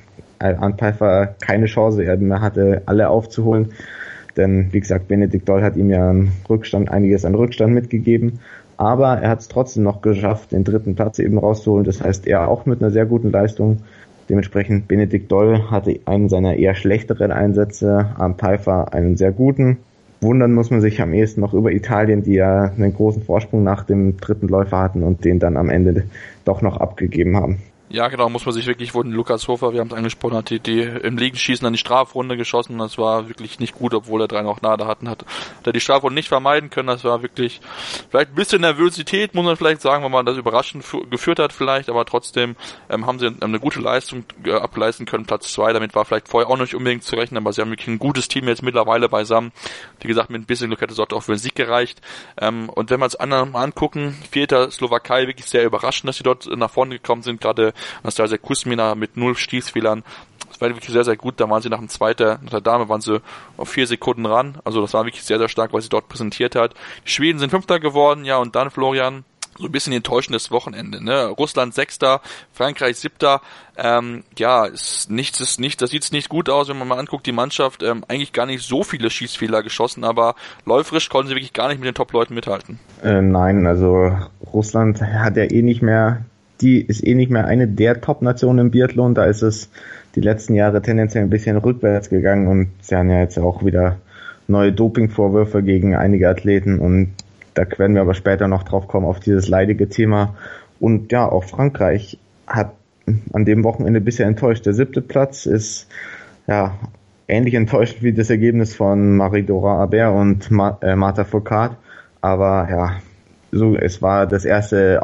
keine Chance mehr hatte, alle aufzuholen. Denn, wie gesagt, Benedikt Doll hat ihm ja einiges an Rückstand mitgegeben. Aber er hat es trotzdem noch geschafft, den 3. Platz eben rauszuholen. Das heißt, er auch mit einer sehr guten Leistung. Dementsprechend Benedikt Doll hatte einen seiner eher schlechteren Einsätze, Arndt Pfeiffer einen sehr guten. Wundern muss man sich am ehesten noch über Italien, die ja einen großen Vorsprung nach dem 3. Läufer hatten und den dann am Ende doch noch abgegeben haben. Ja, genau, muss man sich wirklich wundern. Lukas Hofer, wir haben es angesprochen, hat die im Liegenschießen an die Strafrunde geschossen. Das war wirklich nicht gut, obwohl er 3 noch nahe hatten. Hat er die Strafrunde nicht vermeiden können. Das war wirklich vielleicht ein bisschen Nervosität, muss man vielleicht sagen, weil man das überraschend geführt hat vielleicht. Aber trotzdem haben sie eine gute Leistung ableisten können. Platz 2, damit war vielleicht vorher auch nicht unbedingt zu rechnen. Aber sie haben wirklich ein gutes Team jetzt mittlerweile beisammen. Wie gesagt, mit ein bisschen Glück hätte es auch für einen Sieg gereicht. Und wenn wir uns anderen mal angucken, 4. Slowakei, wirklich sehr überraschend, dass sie dort nach vorne gekommen sind. Gerade Anastasia Kuzmina mit 0 Stießfehlern. Das war wirklich sehr, sehr gut. Da waren sie nach der Dame waren sie auf 4 Sekunden ran. Also das war wirklich sehr, sehr stark, was sie dort präsentiert hat. Die Schweden sind 5. geworden, und dann, Florian, so ein bisschen enttäuschendes Wochenende, ne? Russland 6., Frankreich 7., das sieht's nicht gut aus, wenn man mal anguckt, die Mannschaft, eigentlich gar nicht so viele Schießfehler geschossen, aber läuferisch konnten sie wirklich gar nicht mit den Top-Leuten mithalten. Nein, also Russland hat ja ist nicht mehr eine der Top-Nationen im Biathlon, da ist es die letzten Jahre tendenziell ein bisschen rückwärts gegangen und sie haben ja jetzt auch wieder neue Dopingvorwürfe gegen einige Athleten und da werden wir aber später noch drauf kommen, auf dieses leidige Thema. Und ja, auch Frankreich hat an dem Wochenende bisher enttäuscht. Der 7. Platz ist ja ähnlich enttäuschend wie das Ergebnis von Marie-Dora Aber und Marta Fourcade. Aber ja, es war das erste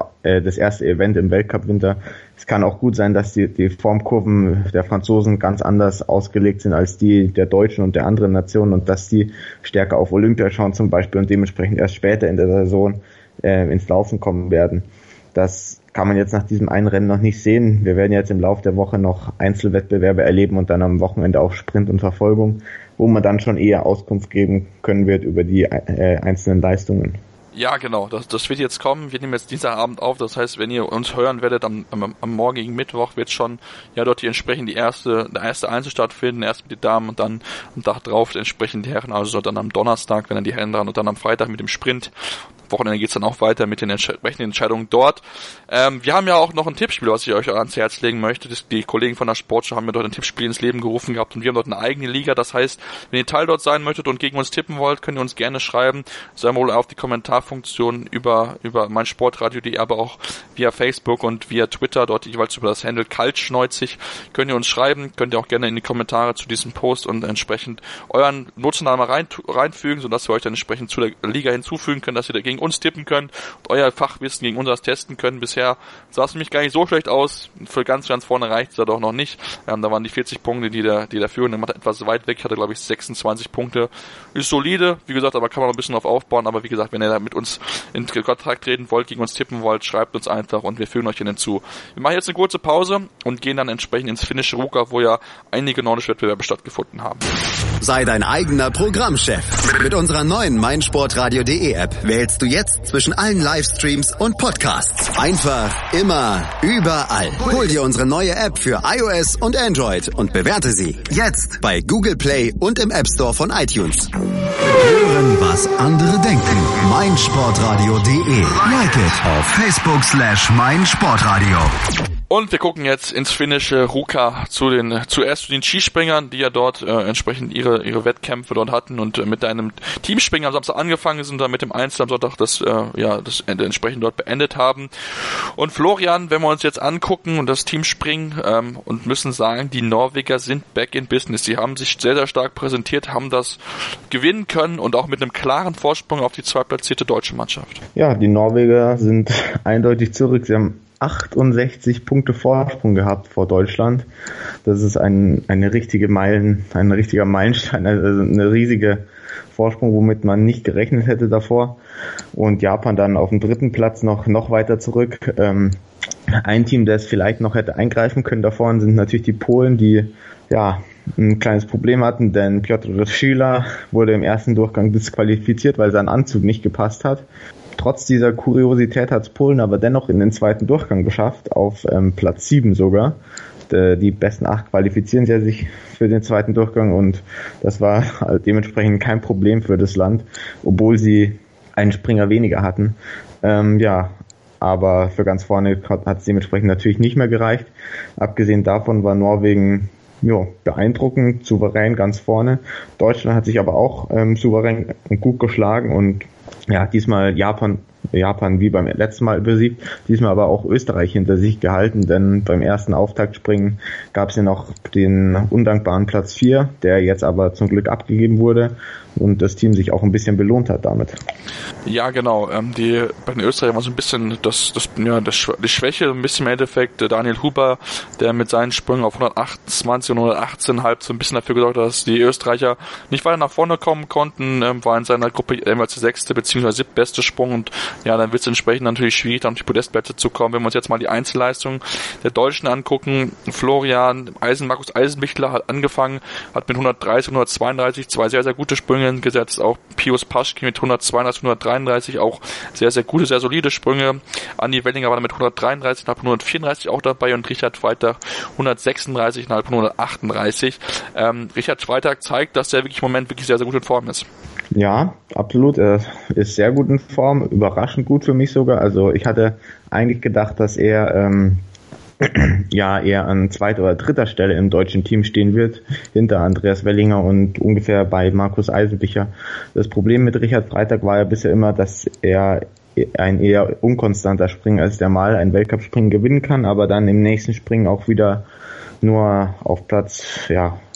Event im Weltcup-Winter. Es kann auch gut sein, dass die Formkurven der Franzosen ganz anders ausgelegt sind als die der Deutschen und der anderen Nationen und dass die stärker auf Olympia schauen zum Beispiel und dementsprechend erst später in der Saison ins Laufen kommen werden. Das kann man jetzt nach diesem einen Rennen noch nicht sehen. Wir werden jetzt im Laufe der Woche noch Einzelwettbewerbe erleben und dann am Wochenende auch Sprint und Verfolgung, wo man dann schon eher Auskunft geben können wird über die einzelnen Leistungen. Ja, genau, das wird jetzt kommen. Wir nehmen jetzt Dienstagabend auf, das heißt, wenn ihr uns hören werdet, am morgigen Mittwoch wird schon dort der erste Einzel stattfinden, erst mit den Damen und dann am Tag drauf entsprechend die Herren, also dann am Donnerstag, wenn dann die Herren dran und dann am Freitag mit dem Sprint. Wochenende geht's dann auch weiter mit den entsprechenden Entscheidungen dort. Wir haben ja auch noch ein Tippspiel, was ich euch ans Herz legen möchte. Die Kollegen von der Sportschau haben mir dort ein Tippspiel ins Leben gerufen gehabt und wir haben dort eine eigene Liga. Das heißt, wenn ihr Teil dort sein möchtet und gegen uns tippen wollt, könnt ihr uns gerne schreiben. Sei mal auf die Kommentarfunktion über meinsportradio.de, aber auch via Facebook und via Twitter, dort jeweils über das Handle Kaltschneuzig, könnt ihr uns schreiben. Könnt ihr auch gerne in die Kommentare zu diesem Post und entsprechend euren Nutzernamen reinfügen, sodass wir euch dann entsprechend zu der Liga hinzufügen können, dass ihr dagegen uns tippen könnt und euer Fachwissen gegen unseres testen können. Bisher sah es nämlich gar nicht so schlecht aus. Für ganz vorne reicht es ja doch noch nicht. Da waren die 40 Punkte, die der Führende macht, etwas weit weg. Hatte, glaube ich, 26 Punkte. Ist solide, wie gesagt, aber kann man noch ein bisschen drauf aufbauen. Aber wie gesagt, wenn ihr da mit uns in Kontakt treten wollt, gegen uns tippen wollt, schreibt uns einfach und wir fügen euch hinzu. Wir machen jetzt eine kurze Pause und gehen dann entsprechend ins finnische Ruka, wo ja einige nordische Wettbewerbe stattgefunden haben. Sei dein eigener Programmchef. Mit unserer neuen meinsportradio.de App wählst du jetzt zwischen allen Livestreams und Podcasts. Einfach, immer, überall. Hol dir unsere neue App für iOS und Android und bewerte sie jetzt bei Google Play und im App Store von iTunes. Hören, was andere denken. meinsportradio.de. Like it auf Facebook/meinsportradio. Und wir gucken jetzt ins finnische Ruka zuerst zu den Skispringern, die ja dort entsprechend ihre Wettkämpfe dort hatten und mit einem Teamspringer am Samstag angefangen sind und dann mit dem Einzel am Sonntag das entsprechend dort beendet haben. Und Florian, wenn wir uns jetzt angucken und das Teamspringen und müssen sagen, die Norweger sind back in business. Sie haben sich sehr, sehr stark präsentiert, haben das gewinnen können und auch mit einem klaren Vorsprung auf die zweitplatzierte deutsche Mannschaft. Ja, die Norweger sind eindeutig zurück. Sie haben 68 Punkte Vorsprung gehabt vor Deutschland. Das ist ein richtiger Meilenstein, also eine riesige Vorsprung, womit man nicht gerechnet hätte davor. Und Japan dann auf dem 3. Platz noch weiter zurück. Ein Team, das vielleicht noch hätte eingreifen können da vorne, sind natürlich die Polen, die ja ein kleines Problem hatten, denn Piotr Schüler wurde im ersten Durchgang disqualifiziert, weil sein Anzug nicht gepasst hat. Trotz dieser Kuriosität hat es Polen aber dennoch in den zweiten Durchgang geschafft, auf Platz 7 sogar. Die besten 8 qualifizieren sich für den zweiten Durchgang und das war dementsprechend kein Problem für das Land, obwohl sie einen Springer weniger hatten. Aber für ganz vorne hat es dementsprechend natürlich nicht mehr gereicht. Abgesehen davon war Norwegen beeindruckend, souverän ganz vorne. Deutschland hat sich aber auch souverän und gut geschlagen und diesmal Japan wie beim letzten Mal besiegt, diesmal aber auch Österreich hinter sich gehalten, denn beim ersten Auftaktspringen gab es ja noch den undankbaren Platz 4, der jetzt aber zum Glück abgegeben wurde und das Team sich auch ein bisschen belohnt hat damit. Ja, genau. Bei den Österreichern war so ein bisschen die Schwäche, ein bisschen im Endeffekt Daniel Huber, der mit seinen Sprüngen auf 128 und 118,5 so ein bisschen dafür gesorgt hat, dass die Österreicher nicht weiter nach vorne kommen konnten, war in seiner Gruppe jeweils der 6. bzw. 7. beste Sprung und ja, dann wird es entsprechend natürlich schwierig, dann auf die Podestplätze zu kommen. Wenn wir uns jetzt mal die Einzelleistung der Deutschen angucken, Markus Eisenbichler hat angefangen, hat mit 130, 132 zwei sehr, sehr gute Sprünge gesetzt, auch Pius Paschke mit 132, 133 auch sehr, sehr gute, sehr solide Sprünge. Andi Wellinger war mit 133, 134 auch dabei und Richard Freitag 136, 138. Richard Freitag zeigt, dass er wirklich im Moment wirklich sehr, sehr gut in Form ist. Ja, absolut. Er ist sehr gut in Form, überraschend gut für mich sogar. Also ich hatte eigentlich gedacht, dass er eher an zweiter oder dritter Stelle im deutschen Team stehen wird, hinter Andreas Wellinger und ungefähr bei Markus Eisenbichler. Das Problem mit Richard Freitag war ja bisher immer, dass er ein eher unkonstanter Springer ist, der mal ein Weltcup-Springen gewinnen kann, aber dann im nächsten Springen auch wieder nur auf Platz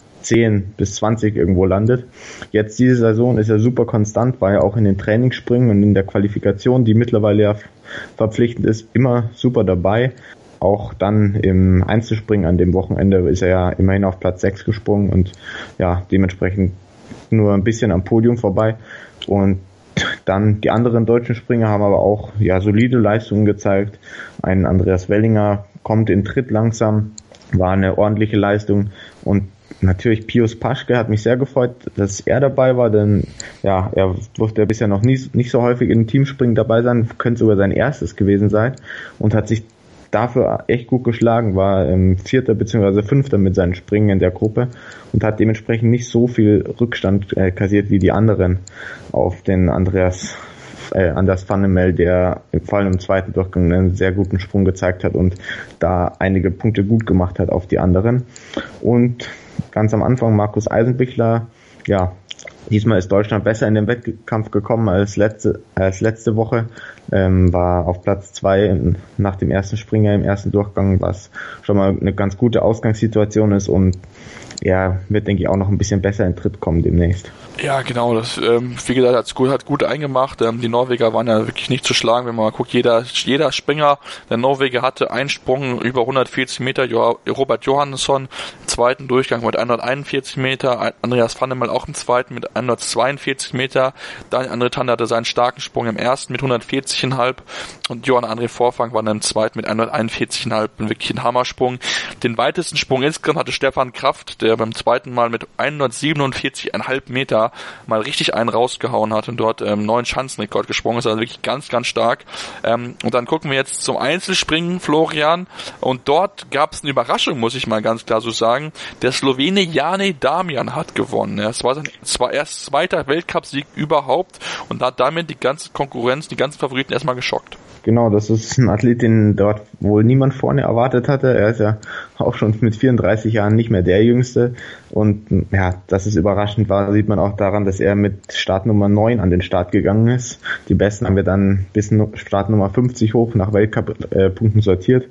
10 bis 20 irgendwo landet. Jetzt diese Saison ist er super konstant, war ja auch in den Trainingsspringen und in der Qualifikation, die mittlerweile ja verpflichtend ist, immer super dabei. Auch dann im Einzelspringen an dem Wochenende ist er ja immerhin auf Platz 6 gesprungen und ja, dementsprechend nur ein bisschen am Podium vorbei. Und dann die anderen deutschen Springer haben aber auch solide Leistungen gezeigt. Ein Andreas Wellinger kommt in Tritt langsam, war eine ordentliche Leistung. Und natürlich Pius Paschke hat mich sehr gefreut, dass er dabei war, denn er durfte bisher noch nicht so häufig in Teamspringen dabei sein, könnte sogar sein erstes gewesen sein und hat sich dafür echt gut geschlagen, war Vierter bzw. Fünfter mit seinen Springen in der Gruppe und hat dementsprechend nicht so viel Rückstand kassiert wie die anderen auf den Anders Vannemel, der vor allem im zweiten Durchgang einen sehr guten Sprung gezeigt hat und da einige Punkte gut gemacht hat auf die anderen. Und ganz am Anfang Markus Eisenbichler, diesmal ist Deutschland besser in den Wettkampf gekommen als letzte Woche, war auf Platz 2 nach dem ersten Springer im ersten Durchgang, was schon mal eine ganz gute Ausgangssituation ist und er wird, denke ich, auch noch ein bisschen besser in Tritt kommen demnächst. Ja, genau, das, wie gesagt, hat gut eingemacht. Die Norweger waren ja wirklich nicht zu schlagen, wenn man mal guckt, jeder Springer der Norweger hatte einen Sprung über 140 Meter, Robert Johansson im zweiten Durchgang mit 141 Meter, Andreas Vannemel auch im zweiten mit 142 Meter, Daniel André Tande hatte seinen starken Sprung im ersten mit 140,5 und Johann André Vorfang war dann im zweiten mit 141,5, wirklich ein Hammersprung. Den weitesten Sprung insgesamt hatte Stefan Kraft, der beim zweiten Mal mit 147,5 Meter mal richtig einen rausgehauen hat und dort neuen Schanzenrekord gesprungen ist, also wirklich ganz, ganz stark. Und dann gucken wir jetzt zum Einzelspringen, Florian, und dort gab es eine Überraschung, muss ich mal ganz klar so sagen. Der Slowene Jane Damian hat gewonnen. Es war erst zweiter Weltcupsieg überhaupt und hat damit die ganze Konkurrenz, die ganzen Favoriten erstmal geschockt. Genau, das ist ein Athlet, den dort wohl niemand vorne erwartet hatte. Er ist ja auch schon mit 34 Jahren nicht mehr der Jüngste. Und dass es überraschend war, sieht man auch daran, dass er mit Startnummer 9 an den Start gegangen ist. Die Besten haben wir dann bis Startnummer 50 hoch nach Weltcup-Punkten sortiert.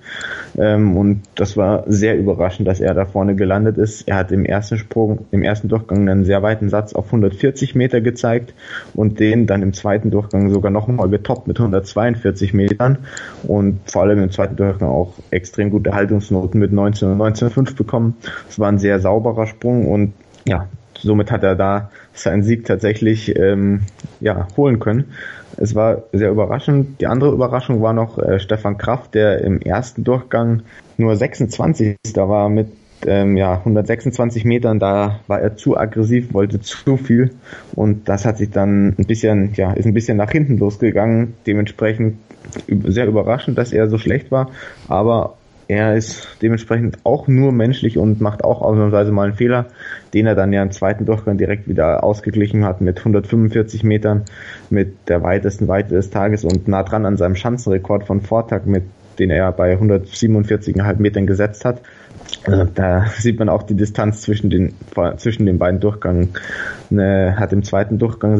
Und das war sehr überraschend, dass er da vorne gelandet ist. Er hat im ersten Durchgang einen sehr weiten Satz auf 140 Meter gezeigt und den dann im zweiten Durchgang sogar nochmal getoppt mit 142 Metern und vor allem im zweiten Durchgang auch extrem gute Haltungsnoten mit 19 und 19,5 bekommen. Es war ein sehr sauberer Sprung und somit hat er da seinen Sieg tatsächlich holen können. Es war sehr überraschend. Die andere Überraschung war noch Stefan Kraft, der im ersten Durchgang nur 26. Da war mit 126 Metern, da war er zu aggressiv, wollte zu viel und das hat sich dann ist ein bisschen nach hinten losgegangen. Dementsprechend sehr überraschend, dass er so schlecht war, aber er ist dementsprechend auch nur menschlich und macht auch ausnahmsweise mal einen Fehler, den er dann im zweiten Durchgang direkt wieder ausgeglichen hat mit 145 Metern, mit der weitesten Weite des Tages und nah dran an seinem Schanzenrekord von Vortag, den er bei 147,5 Metern gesetzt hat. Da sieht man auch die Distanz zwischen den beiden Durchgängen. Hat im zweiten Durchgang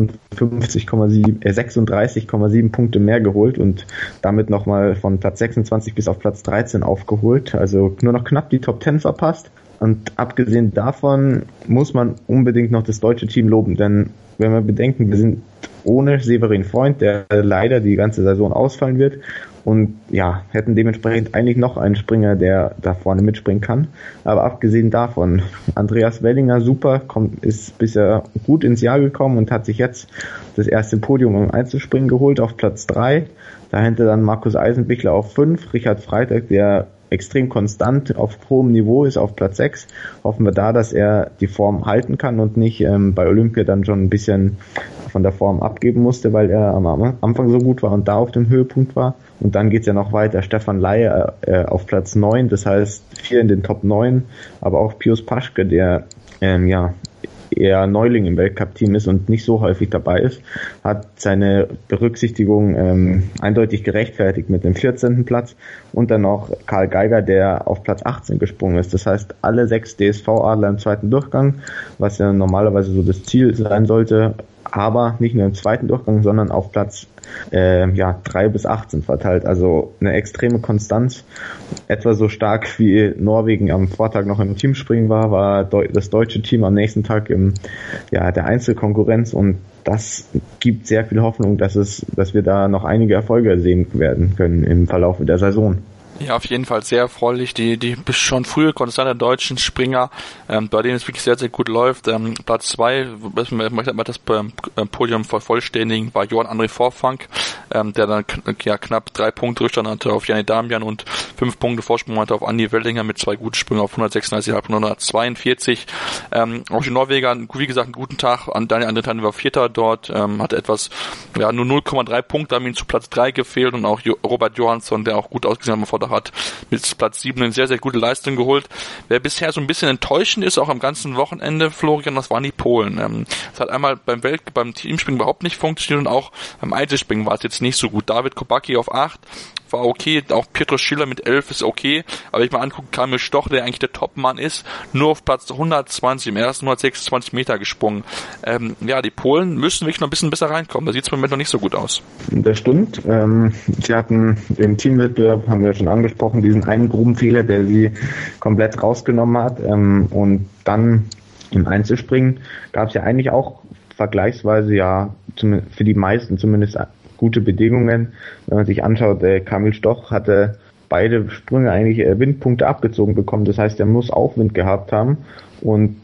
36,7 Punkte mehr geholt und damit nochmal von Platz 26 bis auf Platz 13 aufgeholt. Also nur noch knapp die Top 10 verpasst. Und abgesehen davon muss man unbedingt noch das deutsche Team loben, denn wenn wir bedenken, wir sind ohne Severin Freund, der leider die ganze Saison ausfallen wird, und ja, hätten dementsprechend eigentlich noch einen Springer, der da vorne mitspringen kann. Aber abgesehen davon, Andreas Wellinger, super, ist bisher gut ins Jahr gekommen und hat sich jetzt das erste Podium im Einzelspringen geholt auf Platz 3. Dahinter dann Markus Eisenbichler auf 5, Richard Freitag, der extrem konstant auf hohem Niveau ist, auf Platz 6. Hoffen wir da, dass er die Form halten kann und nicht bei Olympia dann schon ein bisschen von der Form abgeben musste, weil er am Anfang so gut war und da auf dem Höhepunkt war. Und dann geht's ja noch weiter. Stefan Laie auf Platz 9, das heißt 4 in den Top 9, aber auch Pius Paschke, der eher Neuling im Weltcup-Team ist und nicht so häufig dabei ist, hat seine Berücksichtigung eindeutig gerechtfertigt mit dem 14. Platz und dann noch Karl Geiger, der auf Platz 18 gesprungen ist. Das heißt, alle 6 DSV-Adler im zweiten Durchgang, was ja normalerweise so das Ziel sein sollte, aber nicht nur im zweiten Durchgang, sondern auf Platz 3 bis 18 verteilt. Also eine extreme Konstanz. Etwa so stark wie Norwegen am Vortag noch im Teamspringen war das deutsche Team am nächsten Tag der Einzelkonkurrenz, und das gibt sehr viel Hoffnung, dass wir da noch einige Erfolge sehen werden können im Verlauf der Saison. Ja, auf jeden Fall sehr erfreulich. Die schon frühe konstante deutschen Springer, bei denen es wirklich sehr, sehr gut läuft. Platz 2, das Podium vervollständigen, war Johann André Vorfang, der dann knapp 3 Punkte Rückstand hatte auf Janni Damian und 5 Punkte Vorsprung hatte auf Andi Wellinger mit 2 guten Sprüngen auf 136,5 und 142. Auch die Norweger, wie gesagt, einen guten Tag. Daniel Andretan war Vierter dort, hatte nur 0,3 Punkte, haben ihn zu Platz 3 gefehlt, und auch Robert Johansson, der auch gut ausgesehen hat mit Platz 7 eine sehr, sehr gute Leistung geholt. Wer bisher so ein bisschen enttäuschend ist, auch am ganzen Wochenende, Florian, das waren die Polen. Es hat einmal beim Teamspringen überhaupt nicht funktioniert, und auch beim Einzelspringen war es jetzt nicht so gut. David Kubacki auf 8 war okay, auch Pietro Schiller mit 11 ist okay, aber wenn ich mal angucke, Kamil Stoch, der eigentlich der Topmann ist, nur auf Platz 120, im ersten 126 Meter gesprungen. Die Polen müssen wirklich noch ein bisschen besser reinkommen, da sieht es im Moment noch nicht so gut aus. Das stimmt. Sie hatten im Teamwettbewerb, haben wir schon angesprochen, diesen einen Grubenfehler, der sie komplett rausgenommen hat, und dann im Einzelspringen gab es ja eigentlich auch vergleichsweise für die meisten zumindest gute Bedingungen. Wenn man sich anschaut, Kamil Stoch hatte beide Sprünge eigentlich Windpunkte abgezogen bekommen. Das heißt, er muss Aufwind gehabt haben, und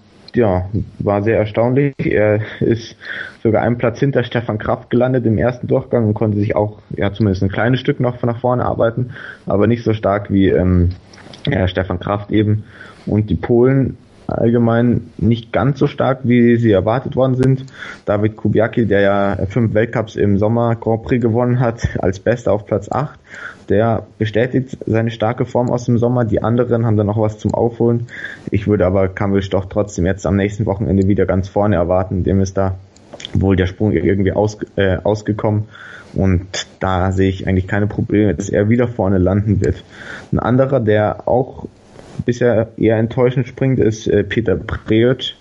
war sehr erstaunlich. Er ist sogar einen Platz hinter Stefan Kraft gelandet im ersten Durchgang und konnte sich auch zumindest ein kleines Stück noch von nach vorne arbeiten, aber nicht so stark wie Stefan Kraft eben. Und die Polen allgemein nicht ganz so stark, wie sie erwartet worden sind. David Kubacki, der ja 5 Weltcups im Sommer Grand Prix gewonnen hat, als Bester auf Platz 8, der bestätigt seine starke Form aus dem Sommer. Die anderen haben dann noch was zum Aufholen. Ich würde aber Kamil Stoch trotzdem jetzt am nächsten Wochenende wieder ganz vorne erwarten. Dem ist da wohl der Sprung irgendwie ausgekommen. Und da sehe ich eigentlich keine Probleme, dass er wieder vorne landen wird. Ein anderer, der auch bisher eher enttäuschend springt, ist Peter Preutsch,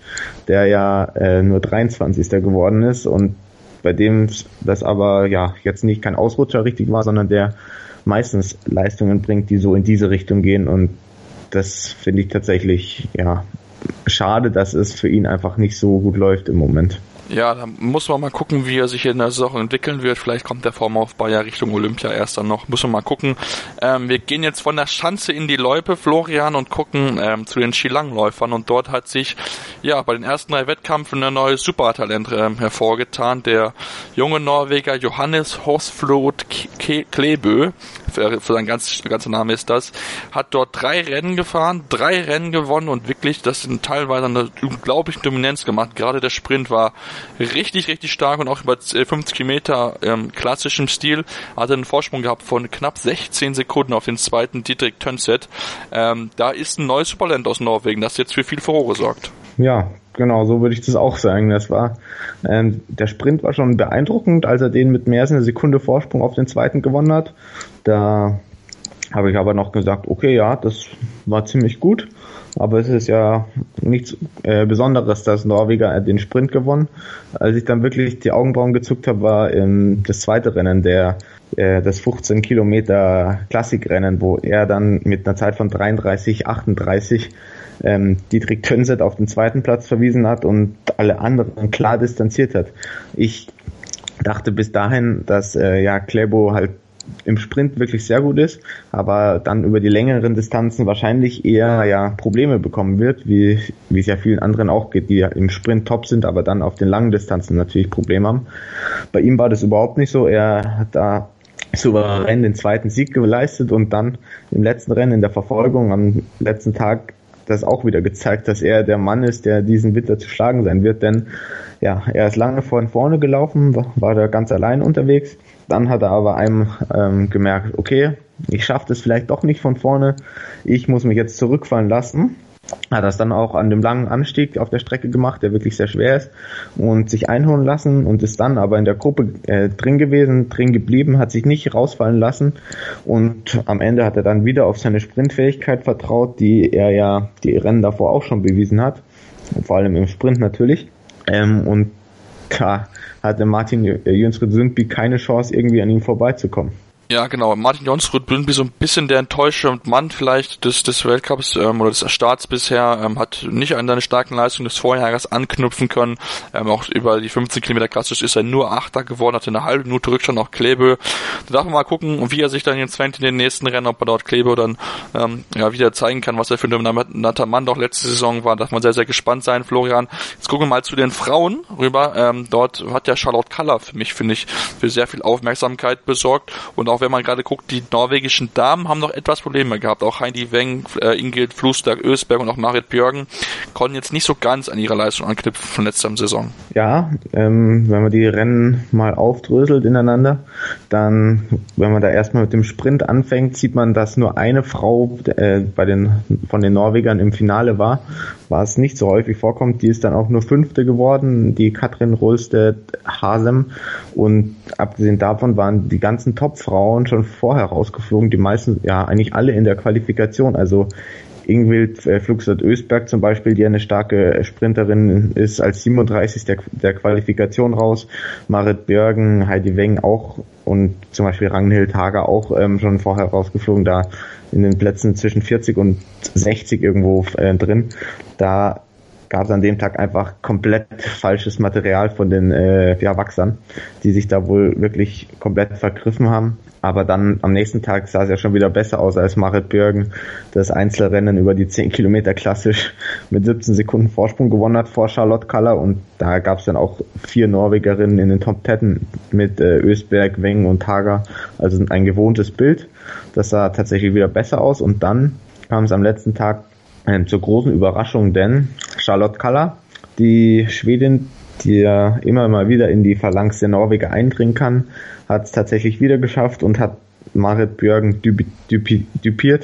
der nur 23. geworden ist, und bei dem das aber jetzt nicht kein Ausrutscher richtig war, sondern der meistens Leistungen bringt, die so in diese Richtung gehen, und das finde ich tatsächlich schade, dass es für ihn einfach nicht so gut läuft im Moment. Ja, da muss man mal gucken, wie er sich in der Saison entwickeln wird. Vielleicht kommt der Formaufbau ja Richtung Olympia erst dann noch. Muss man mal gucken. Wir gehen jetzt von der Schanze in die Loipe, Florian, und gucken zu den Skilangläufern. Und dort hat sich bei den ersten 3 Wettkämpfen ein neues Supertalent hervorgetan. Der junge Norweger Johannes Horsflot Klebø, für sein ganzer Name ist das, hat dort 3 Rennen gefahren, 3 Rennen gewonnen, und wirklich, das sind teilweise eine unglaubliche Dominanz gemacht. Gerade der Sprint war richtig, richtig stark, und auch über 50 Kilometer klassischem Stil hat er einen Vorsprung gehabt von knapp 16 Sekunden auf den zweiten Didrik Tønseth. Da ist ein neues Supertalent aus Norwegen, das jetzt für viel Furore sorgt. Ja, genau, so würde ich das auch sagen. Das war der Sprint war schon beeindruckend, als er den mit mehr als einer Sekunde Vorsprung auf den zweiten gewonnen hat. Da habe ich aber noch gesagt, okay, das war ziemlich gut, aber es ist ja nichts Besonderes, dass Norweger den Sprint gewonnen. Als ich dann wirklich die Augenbrauen gezuckt habe, war das zweite Rennen, das 15 Kilometer Klassikrennen, wo er dann mit einer Zeit von 33,38 Dietrich Tönset auf den zweiten Platz verwiesen hat und alle anderen klar distanziert hat. Ich dachte bis dahin, dass Klæbo halt im Sprint wirklich sehr gut ist, aber dann über die längeren Distanzen wahrscheinlich eher Probleme bekommen wird, wie es ja vielen anderen auch geht, die ja im Sprint top sind, aber dann auf den langen Distanzen natürlich Probleme haben. Bei ihm war das überhaupt nicht so. Er hat da souverän den zweiten Sieg geleistet und dann im letzten Rennen in der Verfolgung am letzten Tag das auch wieder gezeigt, dass er der Mann ist, der diesen Winter zu schlagen sein wird, denn er ist lange vorne gelaufen, war da ganz allein unterwegs. Dann hat er aber einem gemerkt, okay, ich schaffe das vielleicht doch nicht von vorne, ich muss mich jetzt zurückfallen lassen. Hat das dann auch an dem langen Anstieg auf der Strecke gemacht, der wirklich sehr schwer ist, und sich einholen lassen und ist dann aber in der Gruppe drin geblieben, hat sich nicht rausfallen lassen und am Ende hat er dann wieder auf seine Sprintfähigkeit vertraut, die er ja die Rennen davor auch schon bewiesen hat, vor allem im Sprint natürlich, und da hatte Martin Jönsrud-Sundby keine Chance, irgendwie an ihm vorbeizukommen. Ja, genau. Martin Jönsrud-Sundby so ein bisschen der enttäuschte Mann vielleicht des Weltcups oder des Starts bisher, hat nicht an seine starken Leistungen des Vorjahres anknüpfen können. Auch über die 15 Kilometer klassisch ist er nur Achter geworden, hatte eine halbe Minute Rückstand auf Klæbo. Da darf man mal gucken, wie er sich dann jetzt fängt in den nächsten Rennen, ob er dort Klæbo dann wieder zeigen kann, was er für ein dominanter Mann doch letzte Saison war. Da darf man sehr, sehr gespannt sein, Florian. Jetzt gucken wir mal zu den Frauen rüber. Dort hat ja Charlotte Kalla finde ich, für sehr viel Aufmerksamkeit besorgt. Und auch wenn man gerade guckt, die norwegischen Damen haben noch etwas Probleme gehabt. Auch Heidi Weng, Ingrid Flugstad-Ösberg und auch Marit Björgen konnten jetzt nicht so ganz an ihre Leistung anknüpfen von letzter Saison. Ja, wenn man die Rennen mal aufdröselt ineinander, dann, wenn man da erstmal mit dem Sprint anfängt, sieht man, dass nur eine Frau von den Norwegern im Finale war, was nicht so häufig vorkommt. Die ist dann auch nur Fünfte geworden, die Katrin Rolstedt-Hasem, und abgesehen davon waren die ganzen Top-Frauen schon vorher rausgeflogen, die meisten, eigentlich alle in der Qualifikation, also Ingvild Flugstad-Ösberg zum Beispiel, die eine starke Sprinterin ist, als 37. der Qualifikation raus, Marit Björgen, Heidi Weng auch und zum Beispiel Ragnhild Hager auch schon vorher rausgeflogen, da in den Plätzen zwischen 40 und 60 irgendwo drin. Da gab es an dem Tag einfach komplett falsches Material von den Wachsern, die sich da wohl wirklich komplett vergriffen haben. Aber dann am nächsten Tag sah es ja schon wieder besser aus, als Marit Björgen das Einzelrennen über die 10 Kilometer klassisch mit 17 Sekunden Vorsprung gewonnen hat vor Charlotte Kalla. Und da gab es dann auch 4 Norwegerinnen in den Top 10 mit Ösberg, Weng und Hager. Also ein gewohntes Bild. Das sah tatsächlich wieder besser aus. Und dann kam es am letzten Tag zur großen Überraschung, denn Charlotte Kalla, die Schwedin, die ja immer mal wieder in die Phalanx der Norweger eindringen kann, hat es tatsächlich wieder geschafft und hat Marit Björgen düpiert.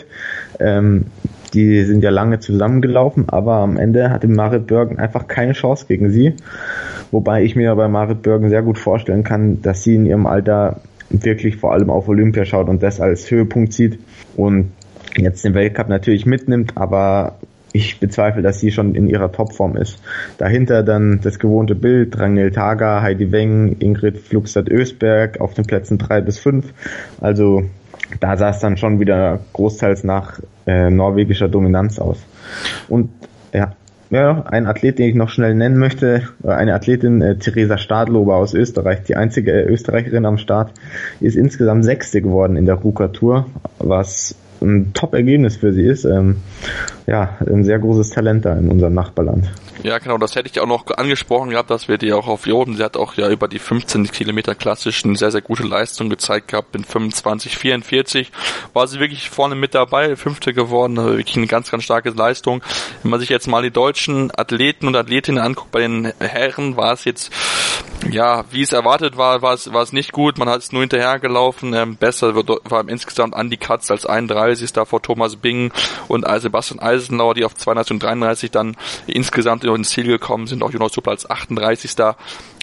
Die sind ja lange zusammengelaufen, aber am Ende hatte Marit Björgen einfach keine Chance gegen sie. Wobei ich mir bei Marit Björgen sehr gut vorstellen kann, dass sie in ihrem Alter wirklich vor allem auf Olympia schaut und das als Höhepunkt sieht und jetzt den Weltcup natürlich mitnimmt, aber ich bezweifle, dass sie schon in ihrer Topform ist. Dahinter dann das gewohnte Bild, Ragnhild Hager, Heidi Weng, Ingrid Flugstad-Ösberg auf den Plätzen 3 bis 5. Also da sah es dann schon wieder großteils nach norwegischer Dominanz aus. Und ein Athlet, den ich noch schnell nennen möchte, eine Athletin, Theresa Stadlober aus Österreich, die einzige Österreicherin am Start, ist insgesamt 6. geworden in der Ruka Tour, was ein Top-Ergebnis für sie ist. Ein sehr großes Talent da in unserem Nachbarland. Ja, genau, das hätte ich auch noch angesprochen gehabt, dass wir die auch auf Joden, sie hat auch über die 15 Kilometer klassisch eine sehr, sehr gute Leistung gezeigt gehabt, in 25,44 war sie wirklich vorne mit dabei, 5. geworden, also wirklich eine ganz, ganz starke Leistung. Wenn man sich jetzt mal die deutschen Athleten und Athletinnen anguckt, bei den Herren war es jetzt, wie es erwartet war es nicht gut, man hat es nur hinterhergelaufen, besser war insgesamt Andi Katz als 31. vor Thomas Bing und Sebastian Eisenlauer, die auf 32 und 33 dann insgesamt ins Ziel gekommen sind, auch Jonas Suppler als 38.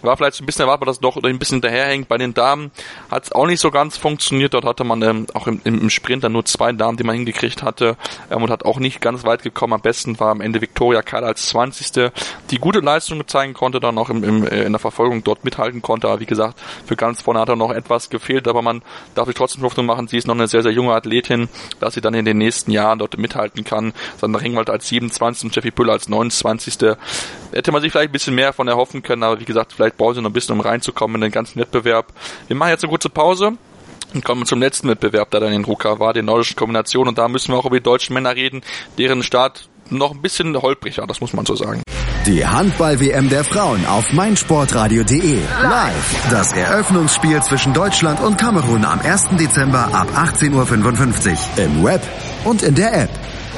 War vielleicht so ein bisschen erwartbar, dass es doch ein bisschen hinterherhängt. Bei den Damen hat es auch nicht so ganz funktioniert. Dort hatte man auch im Sprint dann nur 2 Damen, die man hingekriegt hatte, und hat auch nicht ganz weit gekommen. Am besten war am Ende Viktoria Keiler als 20. die gute Leistung zeigen konnte, dann auch in der Verfolgung dort mithalten konnte. Aber wie gesagt, für ganz vorne hat er noch etwas gefehlt, aber man darf sich trotzdem Hoffnung machen. Sie ist noch eine sehr, sehr junge Athletin, dass sie dann in den nächsten Jahren dort mithalten kann. Sandra Ringwald als 27. und Steffi Püller als 29. Hätte man sich vielleicht ein bisschen mehr von erhoffen können, aber wie gesagt, vielleicht brauchen sie noch ein bisschen, um reinzukommen in den ganzen Wettbewerb. Wir machen jetzt eine kurze Pause und kommen zum letzten Wettbewerb, der dann in Ruka war, den nordischen Kombinationen. Und da müssen wir auch über die deutschen Männer reden, deren Start noch ein bisschen holprig war, das muss man so sagen. Die Handball-WM der Frauen auf meinsportradio.de. Live. Das Eröffnungsspiel zwischen Deutschland und Kamerun am 1. Dezember ab 18.55 Uhr. Im Web und in der App.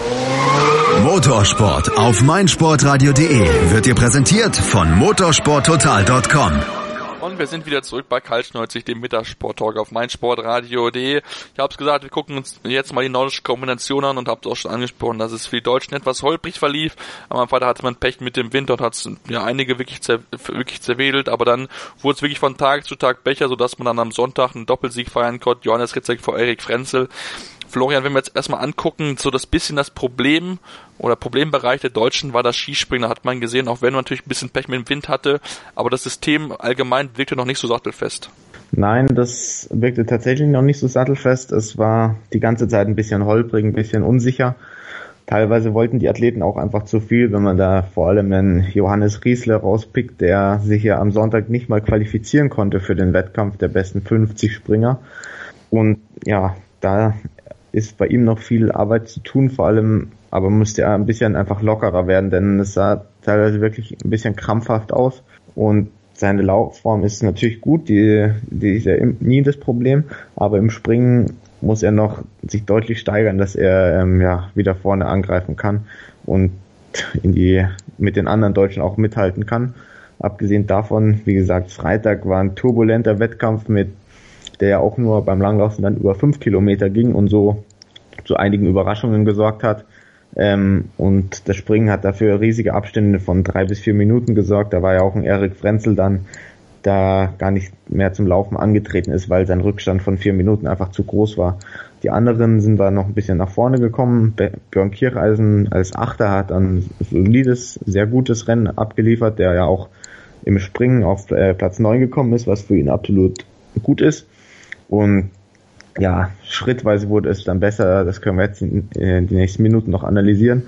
Motorsport auf meinsportradio.de wird dir präsentiert von motorsporttotal.com. Und wir sind wieder zurück bei Kaltschneuzig, dem Mittagssport-Talk auf meinsportradio.de. Ich habe es gesagt, wir gucken uns jetzt mal die nordische Kombination an und habt auch schon angesprochen, dass es für die Deutschen etwas holprig verlief. Am Freitag hatte man Pech mit dem Wind, dort hat es ja einige wirklich zerwedelt, aber dann wurde es wirklich von Tag zu Tag besser, sodass man dann am Sonntag einen Doppelsieg feiern konnte. Johannes Ritzek vor Erik Frenzel. Florian, wenn wir jetzt erstmal angucken, so das bisschen das Problem oder Problembereich der Deutschen war das Skispringen, da hat man gesehen, auch wenn man natürlich ein bisschen Pech mit dem Wind hatte, aber das System allgemein wirkte noch nicht so sattelfest. Nein, das wirkte tatsächlich noch nicht so sattelfest. Es war die ganze Zeit ein bisschen holprig, ein bisschen unsicher. Teilweise wollten die Athleten auch einfach zu viel, wenn man da vor allem einen Johannes Riesler rauspickt, der sich ja am Sonntag nicht mal qualifizieren konnte für den Wettkampf der besten 50 Springer. Und ja, da ist bei ihm noch viel Arbeit zu tun, vor allem, aber musste er ein bisschen einfach lockerer werden, denn es sah teilweise wirklich ein bisschen krampfhaft aus und seine Laufform ist natürlich gut, die ist ja nie das Problem, aber im Springen muss er noch sich deutlich steigern, dass er wieder vorne angreifen kann und mit den anderen Deutschen auch mithalten kann. Abgesehen davon, wie gesagt, Freitag war ein turbulenter Wettkampf der ja auch nur beim Langlaufen dann über 5 Kilometer ging und so zu einigen Überraschungen gesorgt hat. Und das Springen hat dafür riesige Abstände von 3 bis 4 Minuten gesorgt. Da war ja auch ein Erik Frenzel dann, da gar nicht mehr zum Laufen angetreten ist, weil sein Rückstand von 4 Minuten einfach zu groß war. Die anderen sind da noch ein bisschen nach vorne gekommen. Björn Kircheisen als Achter hat ein solides, sehr gutes Rennen abgeliefert, der ja auch im Springen auf Platz 9 gekommen ist, was für ihn absolut gut ist. Und ja, schrittweise wurde es dann besser, das können wir jetzt in die nächsten Minuten noch analysieren.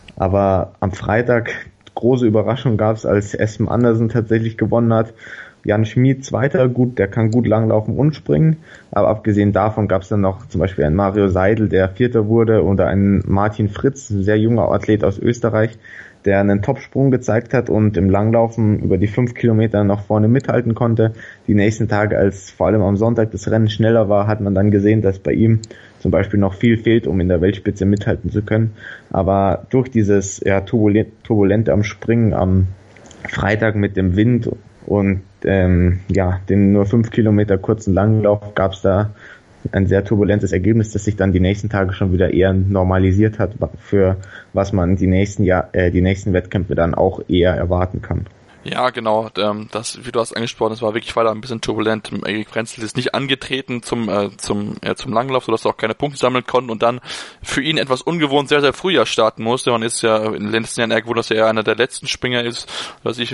Aber am Freitag, große Überraschung gab es, als Espen Andersen tatsächlich gewonnen hat. Jan Schmid, Zweiter, gut, der kann gut langlaufen und springen. Aber abgesehen davon gab es dann noch zum Beispiel einen Mario Seidel, der Vierter wurde, oder einen Martin Fritz, ein sehr junger Athlet aus Österreich, der einen Top-Sprung gezeigt hat und im Langlaufen über die 5 Kilometer noch vorne mithalten konnte. Die nächsten Tage, als vor allem am Sonntag das Rennen schneller war, hat man dann gesehen, dass bei ihm zum Beispiel noch viel fehlt, um in der Weltspitze mithalten zu können. Aber durch dieses Turbulente am Springen am Freitag mit dem Wind und den nur 5 Kilometer kurzen Langlauf gab es da ein sehr turbulentes Ergebnis, das sich dann die nächsten Tage schon wieder eher normalisiert hat, für was man die nächsten Wettkämpfe dann auch eher erwarten kann. Ja, genau, das, wie du hast angesprochen, das war wirklich weiter ein bisschen turbulent. Erik Frenzel ist nicht angetreten zum Langlauf, sodass er auch keine Punkte sammeln konnte und dann für ihn etwas ungewohnt sehr, sehr früh starten musste. Man ist ja in den letzten Jahren eher gewohnt, dass er einer der letzten Springer ist, dass ich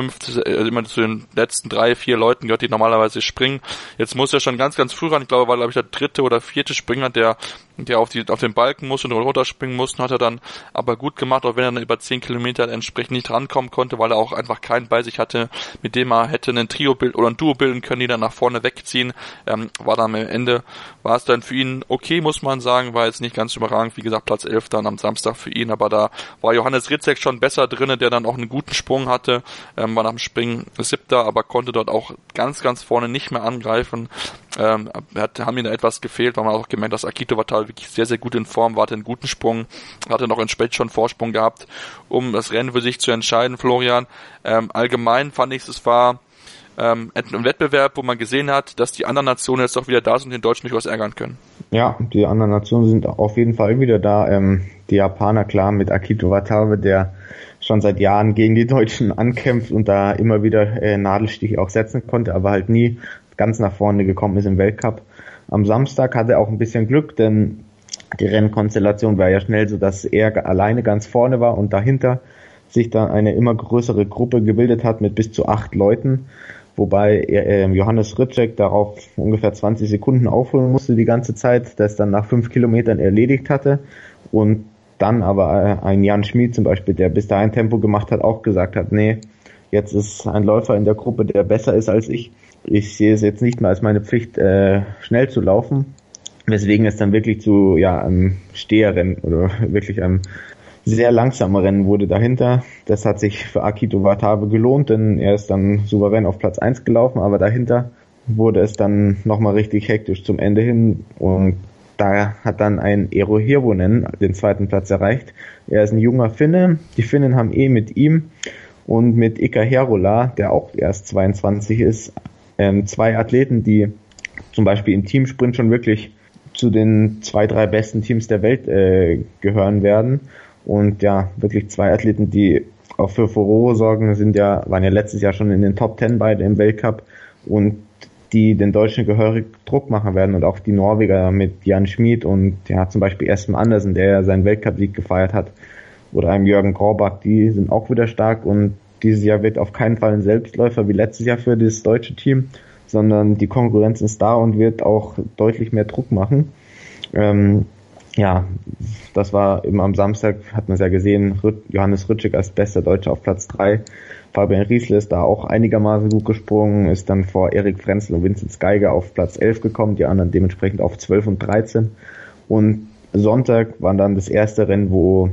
immer zu den letzten 3, 4 Leuten gehört, die normalerweise springen. Jetzt muss er schon ganz, ganz früh ran. Ich glaube, war der 3. oder 4. Springer, der auf den Balken musste und runterspringen musste, hat er dann aber gut gemacht, auch wenn er dann über 10 Kilometer entsprechend nicht rankommen konnte, weil er auch einfach keinen bei sich hatte, mit dem er hätte ein Trio oder ein Duo bilden können, die dann nach vorne wegziehen. War dann am Ende, war es dann für ihn okay, muss man sagen, war jetzt nicht ganz überragend, wie gesagt, Platz 11 dann am Samstag für ihn, aber da war Johannes Ritzek schon besser drinne, der dann auch einen guten Sprung hatte, war nach dem Springen 7., aber konnte dort auch ganz, ganz vorne nicht mehr angreifen. Haben ihm da etwas gefehlt, weil man auch gemerkt, dass Akito Watal wirklich sehr, sehr gut in Form war, hatte einen guten Sprung, hatte noch in Spät schon Vorsprung gehabt, um das Rennen für sich zu entscheiden, Florian. Allgemein fand ich, es war ein Wettbewerb, wo man gesehen hat, dass die anderen Nationen jetzt auch wieder da sind und den Deutschen durchaus ärgern können. Ja, die anderen Nationen sind auf jeden Fall wieder da. Die Japaner, klar, mit Akito Watabe, der schon seit Jahren gegen die Deutschen ankämpft und da immer wieder Nadelstiche auch setzen konnte, aber halt nie ganz nach vorne gekommen ist im Weltcup. Am Samstag hatte er auch ein bisschen Glück, denn die Rennkonstellation war ja schnell so, dass er alleine ganz vorne war und dahinter sich dann eine immer größere Gruppe gebildet hat mit bis zu 8 Leuten, wobei Johannes Rycek darauf ungefähr 20 Sekunden aufholen musste die ganze Zeit, das dann nach 5 Kilometern erledigt hatte und dann aber ein Jan Schmid zum Beispiel, der bis dahin Tempo gemacht hat, auch gesagt hat, nee, jetzt ist ein Läufer in der Gruppe, der besser ist als ich. Ich sehe es jetzt nicht mehr als meine Pflicht, schnell zu laufen. Weswegen es dann wirklich zu einem Steherrennen oder wirklich einem sehr langsamen Rennen wurde dahinter. Das hat sich für Akito Watabe gelohnt, denn er ist dann souverän auf Platz 1 gelaufen, aber dahinter wurde es dann nochmal richtig hektisch zum Ende hin und da hat dann ein Eero Hirvonen den 2. Platz erreicht. Er ist ein junger Finne. Die Finnen haben mit ihm und mit Ika Herola, der auch erst 22 ist, 2 Athleten, die zum Beispiel im Teamsprint schon wirklich zu den 2-3 besten Teams der Welt gehören werden. Und ja, wirklich 2 Athleten, die auch für Furore sorgen, waren ja letztes Jahr schon in den Top 10 beide im Weltcup und die den Deutschen gehörig Druck machen werden und auch die Norweger mit Jan Schmid und ja zum Beispiel Espen Andersen, der ja seinen Weltcup-Sieg gefeiert hat, oder einem Jürgen Korbach, die sind auch wieder stark und dieses Jahr wird auf keinen Fall ein Selbstläufer wie letztes Jahr für das deutsche Team, sondern die Konkurrenz ist da und wird auch deutlich mehr Druck machen. Das war eben am Samstag, hat man es ja gesehen, Johannes Rycek als bester Deutscher auf Platz 3. Fabian Riesle ist da auch einigermaßen gut gesprungen, ist dann vor Erik Frenzel und Vinzenz Geiger auf Platz 11 gekommen, die anderen dementsprechend auf 12 und 13. Und Sonntag war dann das erste Rennen, wo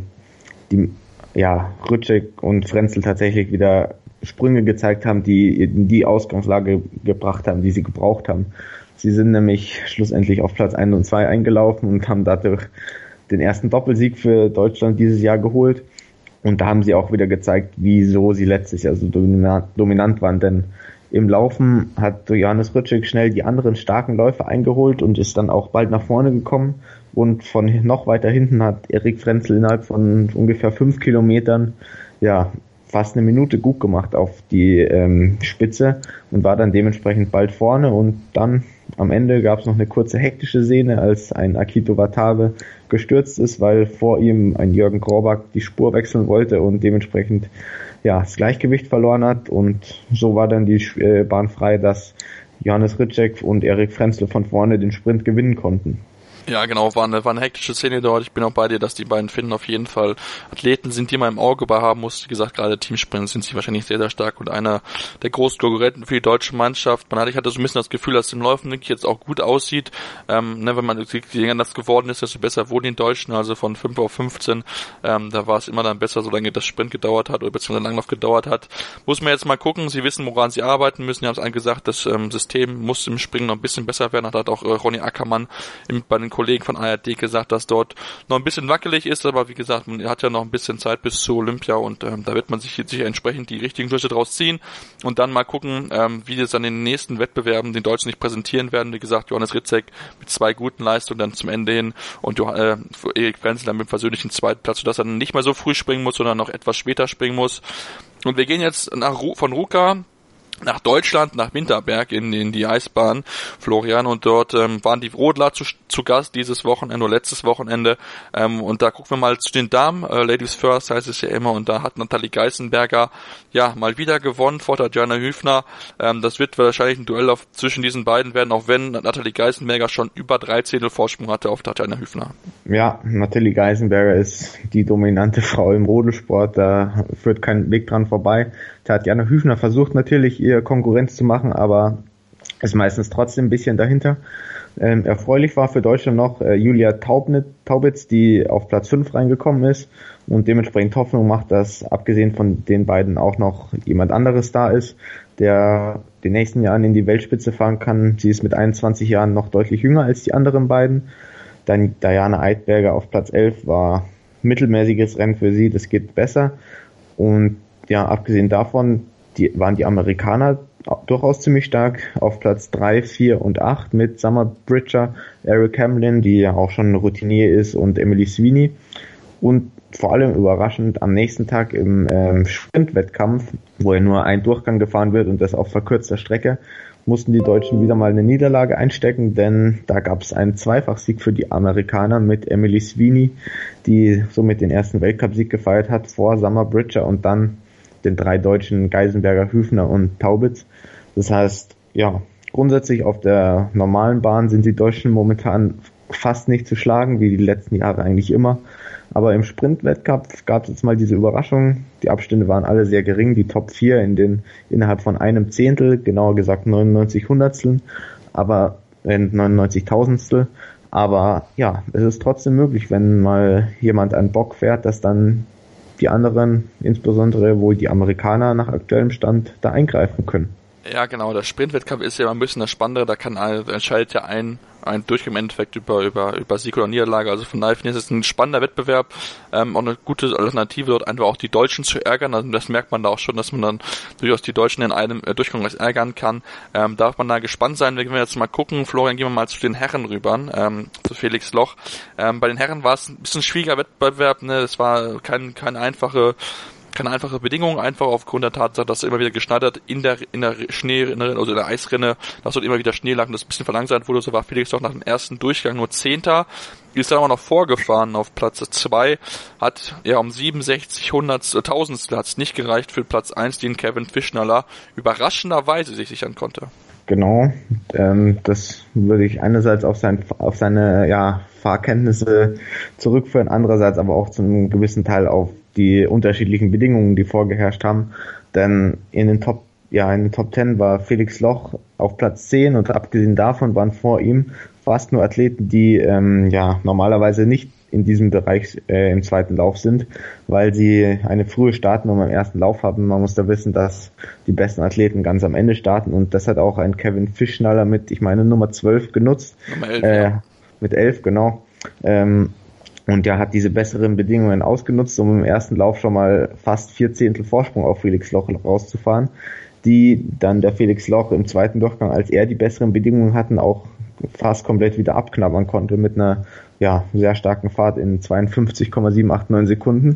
Rycek und Frenzel tatsächlich wieder Sprünge gezeigt haben, die in die Ausgangslage gebracht haben, die sie gebraucht haben. Sie sind nämlich schlussendlich auf Platz 1 und 2 eingelaufen und haben dadurch den ersten Doppelsieg für Deutschland dieses Jahr geholt. Und da haben sie auch wieder gezeigt, wieso sie letztes Jahr so dominant waren. Denn im Laufen hat Johannes Rycek schnell die anderen starken Läufer eingeholt und ist dann auch bald nach vorne gekommen. Und von noch weiter hinten hat Erik Frenzel innerhalb von ungefähr 5 Kilometern fast eine Minute gut gemacht auf die Spitze und war dann dementsprechend bald vorne. Und dann am Ende gab es noch eine kurze hektische Szene, als ein Akito Watabe gestürzt ist, weil vor ihm ein Jürgen Korbach die Spur wechseln wollte und dementsprechend das Gleichgewicht verloren hat. Und so war dann die Bahn frei, dass Johannes Rycek und Erik Frenzel von vorne den Sprint gewinnen konnten. Ja, genau, war eine hektische Szene dort. Ich bin auch bei dir, dass die beiden Finnen auf jeden Fall Athleten sind, die man im Auge bei haben muss. Wie gesagt, gerade Teamsprint sind sie wahrscheinlich sehr, sehr stark und einer der großen Konkurrenten für die deutsche Mannschaft. Ich hatte so ein bisschen das Gefühl, dass es im Laufen wirklich jetzt auch gut aussieht. Wenn man sieht, je länger das geworden ist, desto besser wurden die Deutschen, also von 5 auf 15. Da war es immer dann besser, solange das Sprint gedauert hat oder beziehungsweise Langlauf gedauert hat. Muss man jetzt mal gucken. Sie wissen, woran sie arbeiten müssen. Sie haben es allen gesagt, das System muss im Springen noch ein bisschen besser werden. Hat auch Ronny Ackermann bei den Kollegen von ARD gesagt, dass dort noch ein bisschen wackelig ist, aber wie gesagt, man hat ja noch ein bisschen Zeit bis zu Olympia und da wird man sich entsprechend die richtigen Schlüsse draus ziehen und dann mal gucken, wie das dann in den nächsten Wettbewerben den Deutschen nicht präsentieren werden. Wie gesagt, Johannes Rycek mit 2 guten Leistungen dann zum Ende hin und Erik Frenzel dann mit dem versöhnlichen 2. Platz, sodass er dann nicht mehr so früh springen muss, sondern noch etwas später springen muss. Und wir gehen jetzt von Ruka nach Deutschland, nach Winterberg in die Eisbahn, Florian, und dort waren die Rodler zu Gast dieses Wochenende oder letztes Wochenende und da gucken wir mal zu den Damen, Ladies First heißt es ja immer, und da hat Nathalie Geisenberger mal wieder gewonnen vor Tatjana Hüfner. Das wird wahrscheinlich ein Duell zwischen diesen beiden werden, auch wenn Nathalie Geisenberger schon über 3 Zehntel Vorsprung hatte auf Tatjana Hüfner. Ja, Nathalie Geisenberger ist die dominante Frau im Rodelsport, da führt kein Weg dran vorbei. Tatjana Hüfner versucht natürlich, ihr Konkurrenz zu machen, aber ist meistens trotzdem ein bisschen dahinter. Erfreulich war für Deutschland noch Julia Taubitz, die auf Platz 5 reingekommen ist und dementsprechend Hoffnung macht, dass abgesehen von den beiden auch noch jemand anderes da ist, der den nächsten Jahren in die Weltspitze fahren kann. Sie ist mit 21 Jahren noch deutlich jünger als die anderen beiden. Dann Diana Eidberger auf Platz 11 war mittelmäßiges Rennen für sie, das geht besser. Und abgesehen davon waren die Amerikaner durchaus ziemlich stark auf Platz 3, 4 und 8 mit Summer Bridger, Eric Hamlin, die ja auch schon Routinier ist, und Emily Sweeney. Und vor allem überraschend am nächsten Tag im Sprintwettkampf, wo ja nur ein Durchgang gefahren wird und das auf verkürzter Strecke, mussten die Deutschen wieder mal eine Niederlage einstecken, denn da gab es einen Zweifachsieg für die Amerikaner mit Emily Sweeney, die somit den ersten Weltcupsieg gefeiert hat vor Summer Bridger und dann den 3 Deutschen Geisenberger, Hüfner und Taubitz. Das heißt, ja, grundsätzlich auf der normalen Bahn sind die Deutschen momentan fast nicht zu schlagen, wie die letzten Jahre eigentlich immer. Aber im Sprintwettkampf gab es jetzt mal diese Überraschung. Die Abstände waren alle sehr gering. Die Top 4 innerhalb von einem Zehntel, genauer gesagt 99 Hundertstel, aber 99 Tausendstel. Aber ja, es ist trotzdem möglich, wenn mal jemand einen Bock fährt, dass dann die anderen, insbesondere wohl die Amerikaner nach aktuellem Stand, da eingreifen können. Ja, genau, der Sprintwettkampf ist ja immer ein bisschen das Spannendere, da entscheidet ja ein Durchgang im Endeffekt über Sieg oder Niederlage, also von daher finde ich, es ist ein spannender Wettbewerb, auch eine gute Alternative, dort einfach auch die Deutschen zu ärgern, also das merkt man da auch schon, dass man dann durchaus die Deutschen in einem Durchgang ärgern kann, darf man da gespannt sein, wenn wir jetzt mal gucken, Florian, gehen wir mal zu den Herren rüber, zu Felix Loch, bei den Herren war es ein bisschen schwieriger Wettbewerb, ne, es war keine einfache Bedingung, einfach aufgrund der Tatsache, dass er immer wieder geschneit hat in der Schneerinne, also in der Eisrinne, dass dort immer wieder Schnee lag und das ein bisschen verlangsamt wurde. So war Felix doch nach dem ersten Durchgang nur 10. Ist dann aber noch vorgefahren auf Platz 2, hat ja um 67 Tausendstel hat es nicht gereicht für Platz 1, den Kevin Fischnaller überraschenderweise sich sichern konnte. Genau, das würde ich einerseits auf seine Fahrkenntnisse zurückführen, andererseits aber auch zu einem gewissen Teil auf die unterschiedlichen Bedingungen, die vorgeherrscht haben. Denn in den Top 10 war Felix Loch auf Platz 10 und abgesehen davon waren vor ihm fast nur Athleten, die normalerweise nicht in diesem Bereich im zweiten Lauf sind, weil sie eine frühe Startnummer im ersten Lauf haben. Man muss da wissen, dass die besten Athleten ganz am Ende starten und das hat auch ein Kevin Fischnaller mit, ich meine, Nummer 12 genutzt. Nummer 11, ja. Mit 11, genau. Und er hat diese besseren Bedingungen ausgenutzt, um im ersten Lauf schon mal fast 4 Zehntel Vorsprung auf Felix Loch rauszufahren, die dann der Felix Loch im zweiten Durchgang, als er die besseren Bedingungen hatten, auch fast komplett wieder abknabbern konnte mit einer sehr starken Fahrt in 52,789 Sekunden.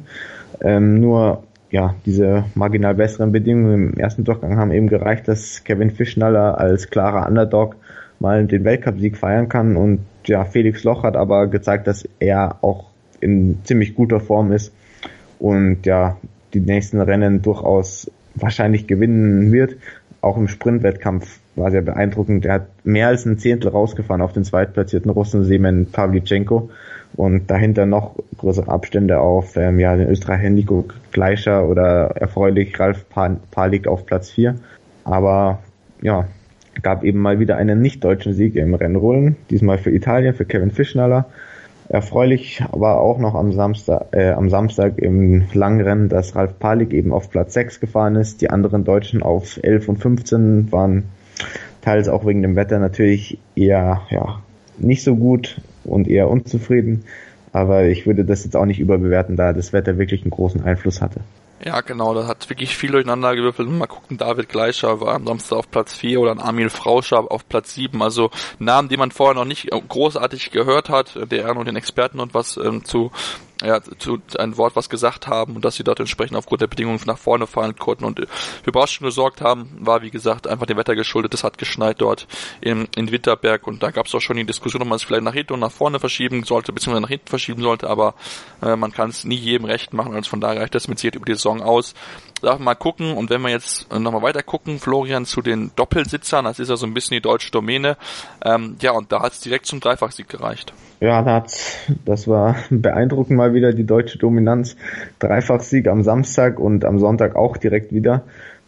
Diese marginal besseren Bedingungen im ersten Durchgang haben eben gereicht, dass Kevin Fischnaller als klarer Underdog mal den Weltcupsieg feiern kann und Felix Loch hat aber gezeigt, dass er auch in ziemlich guter Form ist und die nächsten Rennen durchaus wahrscheinlich gewinnen wird. Auch im Sprintwettkampf war sehr beeindruckend. Er hat mehr als ein Zehntel rausgefahren auf den zweitplatzierten Russen Semen Pavlyuchenko und dahinter noch größere Abstände auf den Österreicher Nico Gleischer oder erfreulich Ralf Palik auf Platz 4. Aber gab eben mal wieder einen nicht-deutschen Sieg im Rennrollen, diesmal für Italien, für Kevin Fischnaller. Erfreulich war auch noch am Samstag im Langrennen, dass Ralf Palik eben auf Platz 6 gefahren ist. Die anderen Deutschen auf 11 und 15 waren teils auch wegen dem Wetter natürlich eher nicht so gut und eher unzufrieden. Aber ich würde das jetzt auch nicht überbewerten, da das Wetter wirklich einen großen Einfluss hatte. Ja, genau, da hat wirklich viel durcheinander gewürfelt. Mal gucken, David Gleischer war am Samstag auf Platz 4 oder ein Armin Frauscher auf Platz 7. Also Namen, die man vorher noch nicht großartig gehört hat, der und den Experten und was zu ein Wort was gesagt haben und dass sie dort entsprechend aufgrund der Bedingungen nach vorne fahren konnten und für Überraschung gesorgt haben, war wie gesagt einfach dem Wetter geschuldet. Es hat geschneit dort in Winterberg und da gab es auch schon die Diskussion, ob man es vielleicht nach hinten und nach vorne verschieben sollte, beziehungsweise nach hinten verschieben sollte, aber man kann es nie jedem recht machen, also von daher reicht das mit Sicherheit über die Saison aus. Darf mal gucken und wenn wir jetzt nochmal weiter gucken, Florian, zu den Doppelsitzern, das ist ja so ein bisschen die deutsche Domäne, und da hat es direkt zum Dreifachsieg gereicht. Ja, das war beeindruckend mal wieder, die deutsche Dominanz. Dreifachsieg am Samstag und am Sonntag auch direkt wieder.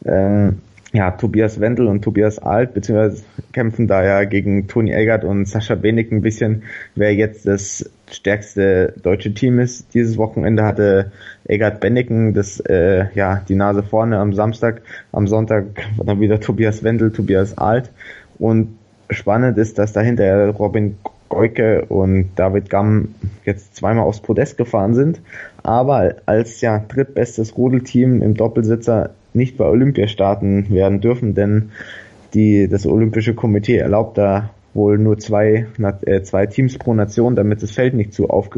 Tobias Wendel und Tobias Alt, beziehungsweise kämpfen da ja gegen Toni Eggert und Sascha Benek ein bisschen, wer jetzt das stärkste deutsche Team ist. Dieses Wochenende hatte Eggert Benneken die Nase vorne am Samstag. Am Sonntag dann wieder Tobias Wendel, Tobias Alt. Und spannend ist, dass dahinter Robin Goike und David Gamm jetzt zweimal aufs Podest gefahren sind, aber als drittbestes Rudelteam im Doppelsitzer nicht bei Olympia starten werden dürfen, denn das Olympische Komitee erlaubt da wohl nur zwei Teams pro Nation, damit das Feld nicht zu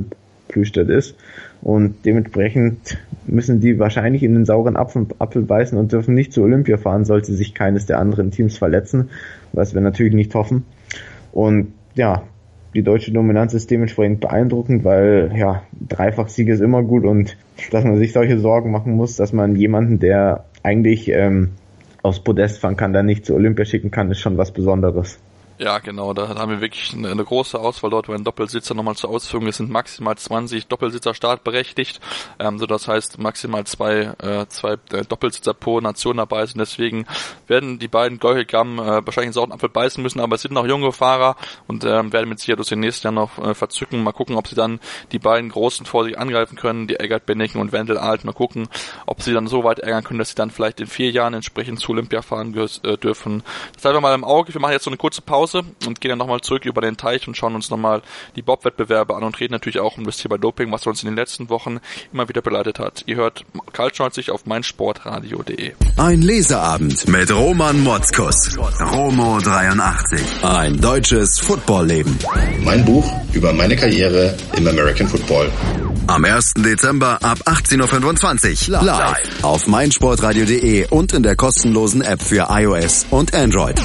Plüschtet ist. Und dementsprechend müssen die wahrscheinlich in den sauren Apfel beißen und dürfen nicht zu Olympia fahren, sollte sich keines der anderen Teams verletzen, was wir natürlich nicht hoffen. Und ja, die deutsche Dominanz ist dementsprechend beeindruckend, weil ja, Dreifach-Sieg ist immer gut und dass man sich solche Sorgen machen muss, dass man jemanden, der eigentlich aufs Podest fahren kann, dann nicht zu Olympia schicken kann, ist schon was Besonderes. Ja, genau, da haben wir wirklich eine große Auswahl dort, wenn Doppelsitzer nochmal zur Ausführung ist, sind maximal 20 Doppelsitzer startberechtigt, so das heißt maximal zwei Doppelsitzer pro Nation dabei sind, deswegen werden die beiden Gäuhegamm wahrscheinlich einen sauren Apfel beißen müssen, aber es sind noch junge Fahrer und werden mit Sicherheit aus den nächsten Jahren noch verzücken, mal gucken, ob sie dann die beiden Großen vor sich angreifen können, die Eggert Benneken und Wendel Alt, mal gucken, ob sie dann so weit ärgern können, dass sie dann vielleicht in 4 Jahren entsprechend zu Olympia fahren dürfen. Das halten wir mal im Auge, wir machen jetzt so eine kurze Pause und gehen dann nochmal zurück über den Teich und schauen uns nochmal die Bob-Wettbewerbe an und reden natürlich auch um das Thema Doping, was uns in den letzten Wochen immer wieder begleitet hat. Ihr hört Kaltschneuzig auf meinsportradio.de. Ein Leseabend mit Roman Motzkus. Romo 83. Ein deutsches Footballleben. Mein Buch über meine Karriere im American Football. Am 1. Dezember ab 18.25 Uhr live auf meinsportradio.de und in der kostenlosen App für iOS und Android.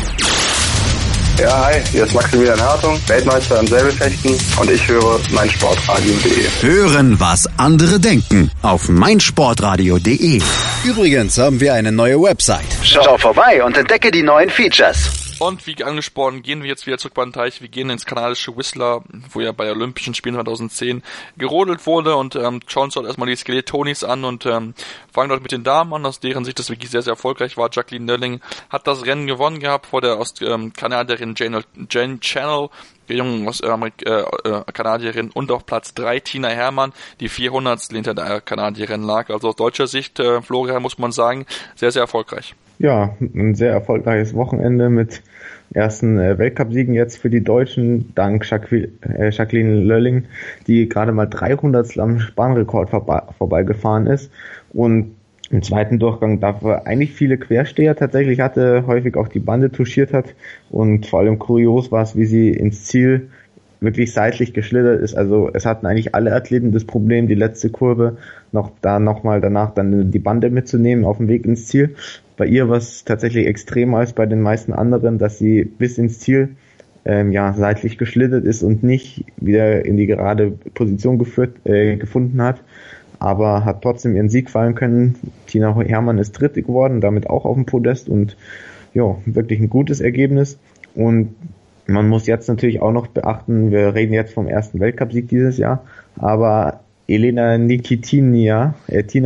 Ja, hi, hier ist Maximilian Hartung, Weltmeister im Säbelfechten und ich höre meinsportradio.de. Hören, was andere denken auf meinsportradio.de. Übrigens haben wir eine neue Website. Schau vorbei und entdecke die neuen Features. Und wie angesprochen, gehen wir jetzt wieder zurück bei den Teich. Wir gehen ins kanadische Whistler, wo ja bei Olympischen Spielen 2010 gerodelt wurde und schauen uns dort erstmal die Skeletonis an und fangen dort mit den Damen an, aus deren Sicht das wirklich sehr, sehr erfolgreich war. Jacqueline Nölling hat das Rennen gewonnen gehabt vor der Kanadierin Jane Channel, die junge Kanadierin, und auf Platz 3 Tina Hermann, die 400 hinter der Kanadierin lag. Also aus deutscher Sicht, Florian, muss man sagen, sehr, sehr erfolgreich. Ja, ein sehr erfolgreiches Wochenende mit ersten Weltcupsiegen jetzt für die Deutschen, dank Jacqueline Lölling, die gerade mal 300 am Bahnrekord vorbeigefahren ist und im zweiten Durchgang dafür eigentlich viele Quersteher tatsächlich hatte, häufig auch die Bande touchiert hat und vor allem kurios war es, wie sie ins Ziel wirklich seitlich geschlittert ist. Also es hatten eigentlich alle Athleten das Problem, die letzte Kurve nochmal danach dann die Bande mitzunehmen auf dem Weg ins Ziel. Bei ihr war es tatsächlich extremer als bei den meisten anderen, dass sie bis ins Ziel seitlich geschlittert ist und nicht wieder in die gerade Position gefunden hat, aber hat trotzdem ihren Sieg feiern können. Tina Hermann ist Dritte geworden, damit auch auf dem Podest und ja, wirklich ein gutes Ergebnis. Und man muss jetzt natürlich auch noch beachten, wir reden jetzt vom ersten Weltcupsieg dieses Jahr, aber Elena Nikitina,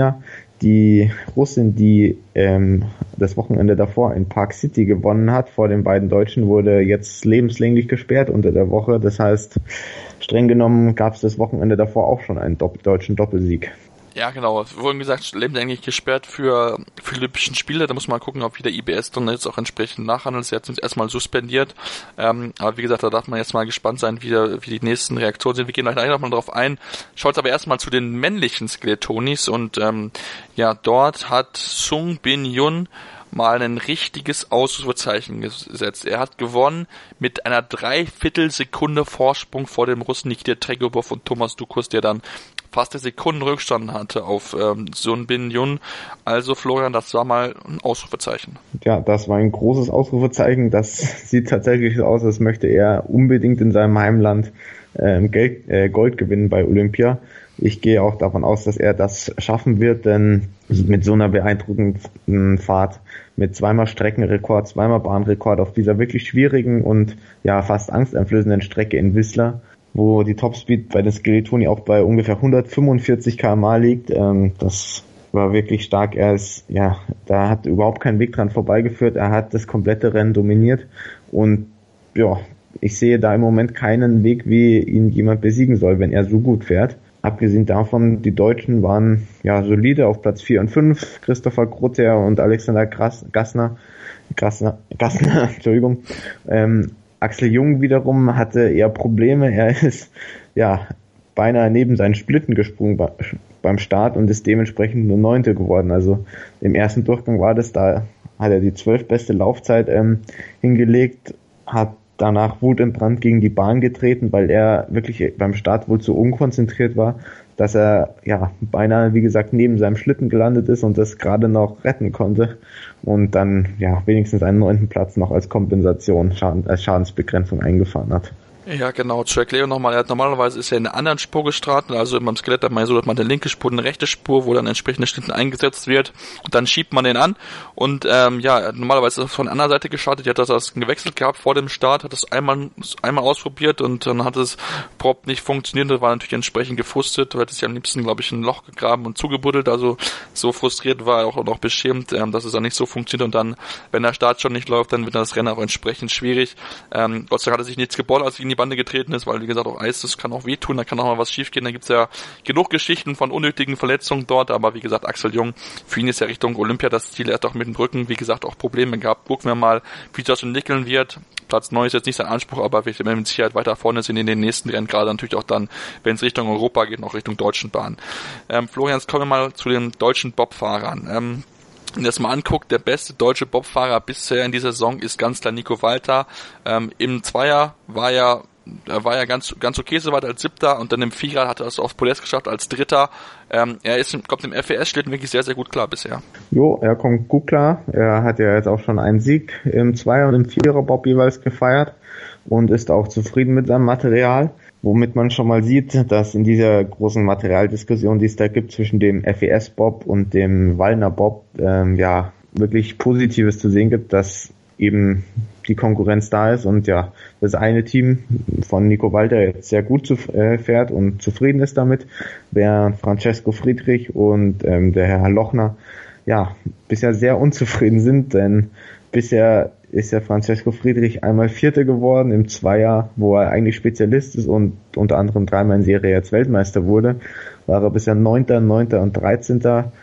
die Russin, die das Wochenende davor in Park City gewonnen hat, vor den beiden Deutschen, wurde jetzt lebenslänglich gesperrt unter der Woche. Das heißt, streng genommen gab es das Wochenende davor auch schon einen deutschen Doppelsieg. Ja, genau. Es wurde gesagt, lebenslänglich gesperrt für Olympischen Spiele. Da muss man gucken, ob wieder IBS dann jetzt auch entsprechend nachhandelt. Sie hat uns erstmal suspendiert. Aber wie gesagt, da darf man jetzt mal gespannt sein, wie die nächsten Reaktionen sind. Wir gehen gleich noch mal drauf ein. Schaut aber erstmal zu den männlichen Skeletonis. Und dort hat Sung Bin Yun mal ein richtiges Ausrufezeichen gesetzt. Er hat gewonnen mit einer 3/4 Sekunde Vorsprung vor dem Russen Nikita Tregobov und Thomas Dukus, der dann fast eine Sekunde Rückstand hatte auf Sung Bin Yun. Also Florian, das war mal ein Ausrufezeichen. Ja, das war ein großes Ausrufezeichen. Das sieht tatsächlich so aus, als möchte er unbedingt in seinem Heimland Gold gewinnen bei Olympia. Ich gehe auch davon aus, dass er das schaffen wird, denn mit so einer beeindruckenden Fahrt, mit zweimal Streckenrekord, zweimal Bahnrekord auf dieser wirklich schwierigen und ja fast angsteinflößenden Strecke in Whistler, wo die Topspeed bei den Skeletoni auch bei ungefähr 145 km/h liegt. Das war wirklich stark. Da hat überhaupt kein Weg dran vorbeigeführt. Er hat das komplette Rennen dominiert und ja, ich sehe da im Moment keinen Weg, wie ihn jemand besiegen soll, wenn er so gut fährt. Abgesehen davon, die Deutschen waren ja solide auf Platz 4 und 5. Christopher Grotter und Alexander Gassner, Entschuldigung. Axel Jung wiederum hatte eher Probleme. Er ist beinahe neben seinen Splitten gesprungen beim Start und ist dementsprechend nur 9. geworden. Also im ersten Durchgang war das, da hat er die 12. beste Laufzeit hingelegt, hat danach wutentbrannt gegen die Bahn getreten, weil er wirklich beim Start wohl zu unkonzentriert war, dass er ja beinahe, wie gesagt, neben seinem Schlitten gelandet ist und das gerade noch retten konnte und dann ja wenigstens einen 9. Platz noch als Kompensation, als Schadensbegrenzung eingefahren hat. Ja, genau. Zur Erklärung nochmal, normalerweise ist er in einer anderen Spur gestartet, also beim Skelett hat man so, dass man eine linke Spur, eine rechte Spur, wo dann entsprechende Schlitten eingesetzt wird und dann schiebt man den an und normalerweise ist er von der anderen Seite gestartet, die hat das gewechselt gehabt vor dem Start, hat das einmal ausprobiert und dann hat es prompt nicht funktioniert, das war natürlich entsprechend gefrustet, weil es ja am liebsten, glaube ich, ein Loch gegraben und zugebuddelt, also so frustriert war er auch noch beschämt, dass es dann nicht so funktioniert und dann, wenn der Start schon nicht läuft, dann wird das Rennen auch entsprechend schwierig. Gott sei Dank hat er sich nichts gebohrt, als in die Bande getreten ist, weil wie gesagt auch Eis, das kann auch wehtun, da kann auch mal was schiefgehen, da gibt's ja genug Geschichten von unnötigen Verletzungen dort, aber wie gesagt, Axel Jung, für ihn ist ja Richtung Olympia das Ziel, er hat auch mit dem Rücken, wie gesagt, auch Probleme gehabt, gucken wir mal, wie das entwickeln wird. Platz 9 ist jetzt nicht sein Anspruch, aber wir werden mit Sicherheit weiter vorne sind in den nächsten Rennen, gerade natürlich auch dann, wenn es Richtung Europa geht, noch Richtung deutschen Bahn. Florian, jetzt kommen wir mal zu den deutschen Bobfahrern. Wenn ihr das mal anguckt, der beste deutsche Bobfahrer bisher in dieser Saison ist ganz klar Nico Walter. Im Zweier war ja ganz okay soweit als 7. und dann im Vierer hat er es aufs Podest geschafft als 3. Kommt im FES-Schlitten wirklich sehr, sehr gut klar bisher. Jo, er kommt gut klar. Er hat ja jetzt auch schon einen Sieg im Zweier und im Vierer Bob jeweils gefeiert und ist auch zufrieden mit seinem Material. Womit man schon mal sieht, dass in dieser großen Materialdiskussion, die es da gibt zwischen dem FES-Bob und dem Wallner-Bob, wirklich Positives zu sehen gibt, dass eben die Konkurrenz da ist und ja, das eine Team von Nico Walter jetzt sehr gut fährt und zufrieden ist damit, während Francesco Friedrich und der Herr Lochner ja bisher sehr unzufrieden sind, denn bisher ist ja Francesco Friedrich einmal 4. geworden im Zweier, wo er eigentlich Spezialist ist und unter anderem 3-mal in Serie jetzt Weltmeister wurde, war er bisher 9. und 13.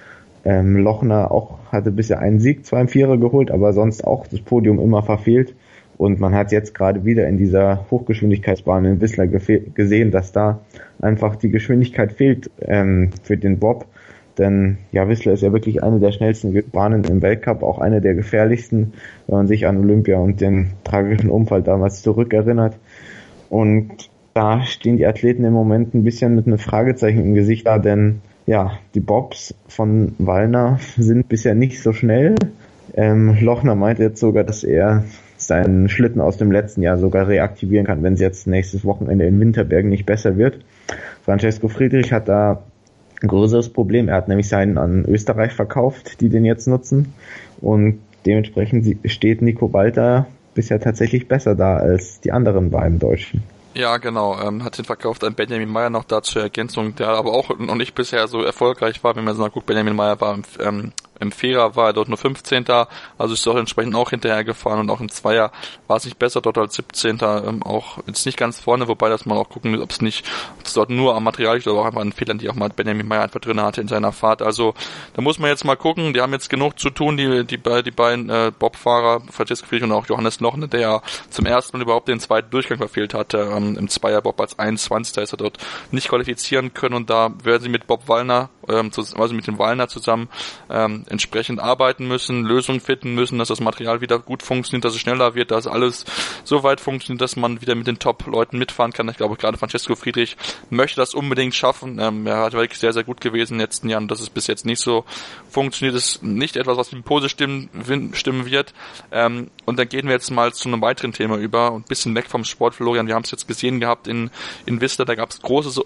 Lochner auch hatte bisher einen Sieg, 2 im Vierer geholt, aber sonst auch das Podium immer verfehlt und man hat jetzt gerade wieder in dieser Hochgeschwindigkeitsbahn in Whistler gesehen, dass da einfach die Geschwindigkeit fehlt für den Bob. Denn ja, Whistler ist ja wirklich eine der schnellsten Bahnen im Weltcup, auch eine der gefährlichsten, wenn man sich an Olympia und den tragischen Unfall damals zurückerinnert. Und da stehen die Athleten im Moment ein bisschen mit einem Fragezeichen im Gesicht da, denn ja, die Bobs von Wallner sind bisher nicht so schnell. Lochner meint jetzt sogar, dass er seinen Schlitten aus dem letzten Jahr sogar reaktivieren kann, wenn es jetzt nächstes Wochenende in Winterbergen nicht besser wird. Francesco Friedrich hat da ein größeres Problem. Er hat nämlich seinen an Österreich verkauft, die den jetzt nutzen. Und dementsprechend steht Nico Walter bisher tatsächlich besser da als die anderen beiden Deutschen. Ja, genau, hat den verkauft an Benjamin Meyer noch da zur Ergänzung, der aber auch noch nicht bisher so erfolgreich war, wenn man so mal guckt. Benjamin Meyer war im Vierer war er dort nur 15. Also ist dort entsprechend auch hinterher gefahren und auch im Zweier war es nicht besser, dort als 17. Auch jetzt nicht ganz vorne, wobei das mal auch gucken, ob es dort nur am Material liegt oder auch einfach an Fehlern, die auch mal Benjamin Meyer einfach drin hatte in seiner Fahrt. Also da muss man jetzt mal gucken, die haben jetzt genug zu tun, die beiden Bobfahrer, Francesco Friedrich und auch Johannes Lochner, der ja zum ersten Mal überhaupt den zweiten Durchgang verfehlt hatte. Im Zweierbob als 21. ist er dort nicht qualifizieren können und da werden sie mit Bob Wallner, also mit dem Wallner zusammen entsprechend arbeiten müssen, Lösungen finden müssen, dass das Material wieder gut funktioniert, dass es schneller wird, dass alles so weit funktioniert, dass man wieder mit den Top-Leuten mitfahren kann. Ich glaube, gerade Francesco Friedrich möchte das unbedingt schaffen. Er hat wirklich sehr, sehr gut gewesen in den letzten Jahren, dass es bis jetzt nicht so funktioniert. Das ist nicht etwas, was ihm positiv stimmen wird. Und dann gehen wir jetzt mal zu einem weiteren Thema über, ein bisschen weg vom Sport, Florian. Wir haben es jetzt gesehen gehabt in Whistler, da gab es große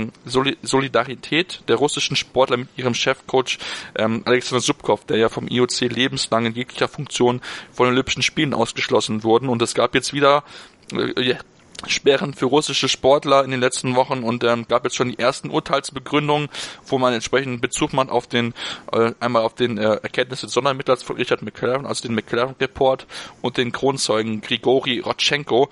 Solidarität der russischen Sportler mit ihrem Chefcoach Alexander Subkov, der ja vom IOC lebenslang in jeglicher Funktion von den Olympischen Spielen ausgeschlossen wurden. Und es gab jetzt wieder Sperren für russische Sportler in den letzten Wochen und gab jetzt schon die ersten Urteilsbegründungen, wo man entsprechend Bezug macht auf einmal auf den Erkenntnisse des Sonderermittlers von Richard McLaren, also den McLaren-Report und den Kronzeugen Grigori Rodchenko.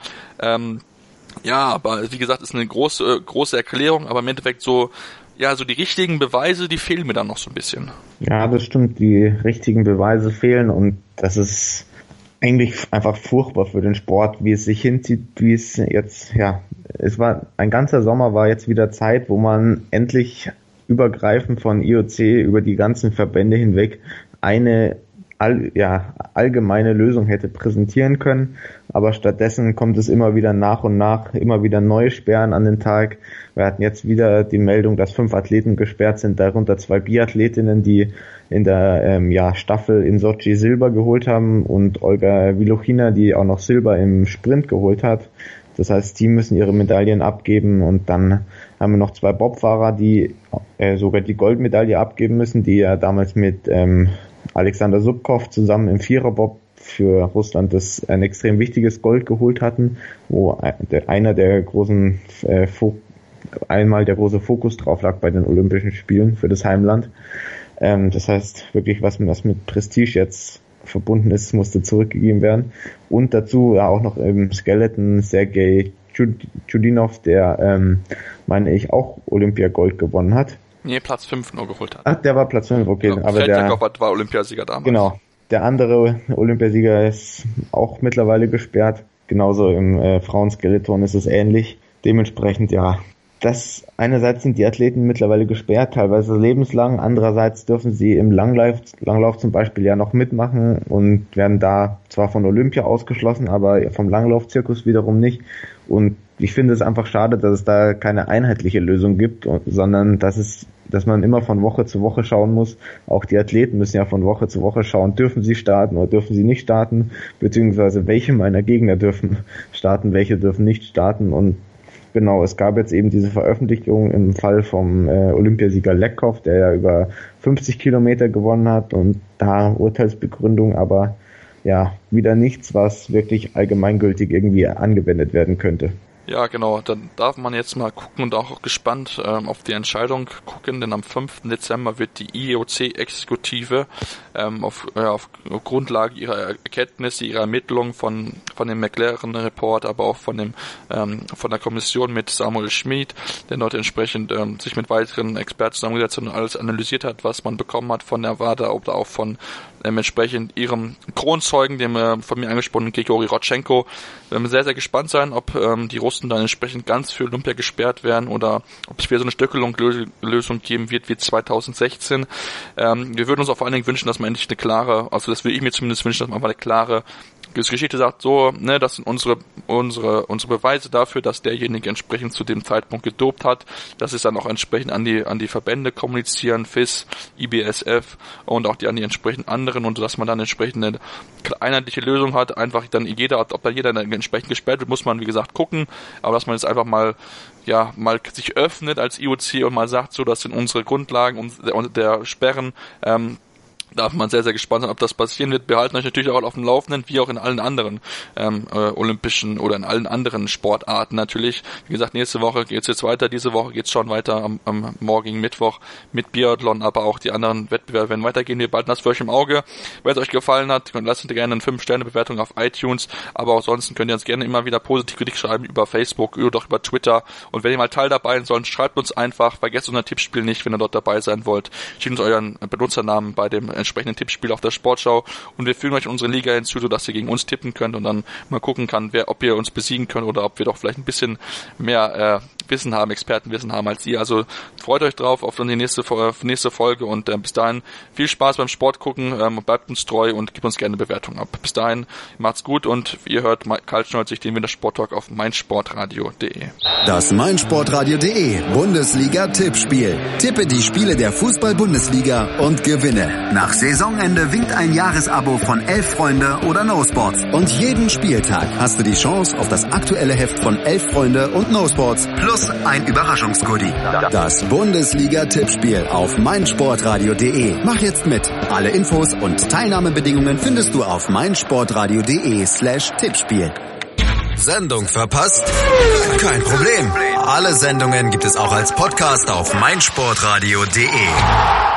Aber wie gesagt, ist eine große Erklärung, aber im Endeffekt so die richtigen Beweise, die fehlen mir dann noch so ein bisschen. Ja, das stimmt, die richtigen Beweise fehlen und das ist eigentlich einfach furchtbar für den Sport, wie es sich hinzieht, wie es jetzt, es war, ein ganzer Sommer war jetzt wieder Zeit, wo man endlich übergreifend von IOC über die ganzen Verbände hinweg eine allgemeine Lösung hätte präsentieren können, aber stattdessen kommt es immer wieder nach und nach, immer wieder neue Sperren an den Tag. Wir hatten jetzt wieder die Meldung, dass 5 Athleten gesperrt sind, darunter 2 Biathletinnen, die in der Staffel in Sochi Silber geholt haben, und Olga Vilochina, die auch noch Silber im Sprint geholt hat. Das heißt, die müssen ihre Medaillen abgeben, und dann haben wir noch 2 Bobfahrer, die sogar die Goldmedaille abgeben müssen, die ja damals mit Alexander Subkov zusammen im Viererbob für Russland ein extrem wichtiges Gold geholt hatten, wo der große Fokus drauf lag bei den Olympischen Spielen für das Heimland. Das heißt, wirklich, was mit Prestige jetzt verbunden ist, musste zurückgegeben werden. Und dazu auch noch im Skeleton Sergei Chudinov, der, meine ich, auch Olympiagold gewonnen hat. Nee, Platz 5 nur geholt hat. Ach, der war Platz 5, okay. Ja, aber der war Olympiasieger damals. Genau. Der andere Olympiasieger ist auch mittlerweile gesperrt. Genauso im Frauenskeleton ist es ähnlich. Dementsprechend, ja, das einerseits sind die Athleten mittlerweile gesperrt, teilweise lebenslang. Andererseits dürfen sie im Langlauf zum Beispiel ja noch mitmachen und werden da zwar von Olympia ausgeschlossen, aber vom Langlaufzirkus wiederum nicht. Und ich finde es einfach schade, dass es da keine einheitliche Lösung gibt, sondern dass man immer von Woche zu Woche schauen muss. Auch die Athleten müssen ja von Woche zu Woche schauen, dürfen sie starten oder dürfen sie nicht starten, beziehungsweise welche meiner Gegner dürfen starten, welche dürfen nicht starten. Und genau, es gab jetzt eben diese Veröffentlichung im Fall vom Olympiasieger Lekov, der ja über 50 Kilometer gewonnen hat, und da Urteilsbegründung, aber ja, wieder nichts, was wirklich allgemeingültig irgendwie angewendet werden könnte. Ja, genau, dann darf man jetzt mal gucken und auch gespannt auf die Entscheidung gucken, denn am 5. Dezember wird die IOC-Exekutive auf Grundlage ihrer Erkenntnisse, ihrer Ermittlungen von dem McLaren-Report, aber auch von der Kommission mit Samuel Schmid, der dort entsprechend sich mit weiteren Experten zusammengesetzt und alles analysiert hat, was man bekommen hat von der WADA oder auch von entsprechend ihrem Kronzeugen, dem von mir angesprochenen Grigori Rodchenko. Wir werden sehr, sehr gespannt sein, ob die Russen dann entsprechend ganz für Olympia gesperrt werden oder ob es wieder so eine Stöckelung-Lösung geben wird wie 2016. Wir würden uns auch vor allen Dingen wünschen, dass man endlich eine klare, also das würde ich mir zumindest wünschen, dass man mal eine klare Geschichte sagt, so, ne, das sind unsere Beweise dafür, dass derjenige entsprechend zu dem Zeitpunkt gedopt hat. Das ist dann auch entsprechend an die Verbände kommunizieren, FIS, IBSF und auch an die entsprechend anderen, und dass man dann entsprechend eine einheitliche Lösung hat. Einfach dann ob da jeder dann entsprechend gesperrt wird, muss man wie gesagt gucken, aber dass man jetzt einfach mal sich öffnet als IOC und mal sagt, so, das sind unsere Grundlagen der Sperren. Darf man sehr, sehr gespannt sein, ob das passieren wird. Wir halten euch natürlich auch auf dem Laufenden, wie auch in allen anderen olympischen oder in allen anderen Sportarten natürlich. Wie gesagt, nächste Woche geht's jetzt weiter, diese Woche geht's schon weiter am morgigen Mittwoch mit Biathlon, aber auch die anderen Wettbewerbe werden weitergehen. Wir behalten das für euch im Auge. Wenn es euch gefallen hat, lasst gerne eine 5-Sterne-Bewertung auf iTunes, aber auch sonst könnt ihr uns gerne immer wieder positiv Kritik schreiben über Facebook oder auch über Twitter. Und wenn ihr mal Teil dabei sein sollt, schreibt uns einfach, vergesst unser Tippspiel nicht, wenn ihr dort dabei sein wollt. Schickt uns euren Benutzernamen bei dem entsprechenden Tippspiel auf der Sportschau, und wir fügen euch unsere Liga hinzu, sodass ihr gegen uns tippen könnt und dann mal gucken kann, ob ihr uns besiegen könnt oder ob wir doch vielleicht ein bisschen mehr Expertenwissen haben als ihr. Also freut euch drauf auf die nächste Folge, und bis dahin viel Spaß beim Sport gucken, bleibt uns treu und gebt uns gerne eine Bewertung ab. Bis dahin, macht's gut, und ihr hört Karl Schnolzig, den Wintersport-Talk auf meinsportradio.de. Das meinsportradio.de Bundesliga-Tippspiel. Tippe die Spiele der Fußball-Bundesliga und gewinne. Nach Saisonende winkt ein Jahresabo von 11 Freunde oder No Sports. Und jeden Spieltag hast du die Chance auf das aktuelle Heft von 11 Freunde und No Sports plus ein Überraschungsgoodie. Das Bundesliga-Tippspiel auf meinsportradio.de. Mach jetzt mit. Alle Infos und Teilnahmebedingungen findest du auf meinsportradio.de/Tippspiel. Sendung verpasst? Kein Problem. Alle Sendungen gibt es auch als Podcast auf meinsportradio.de.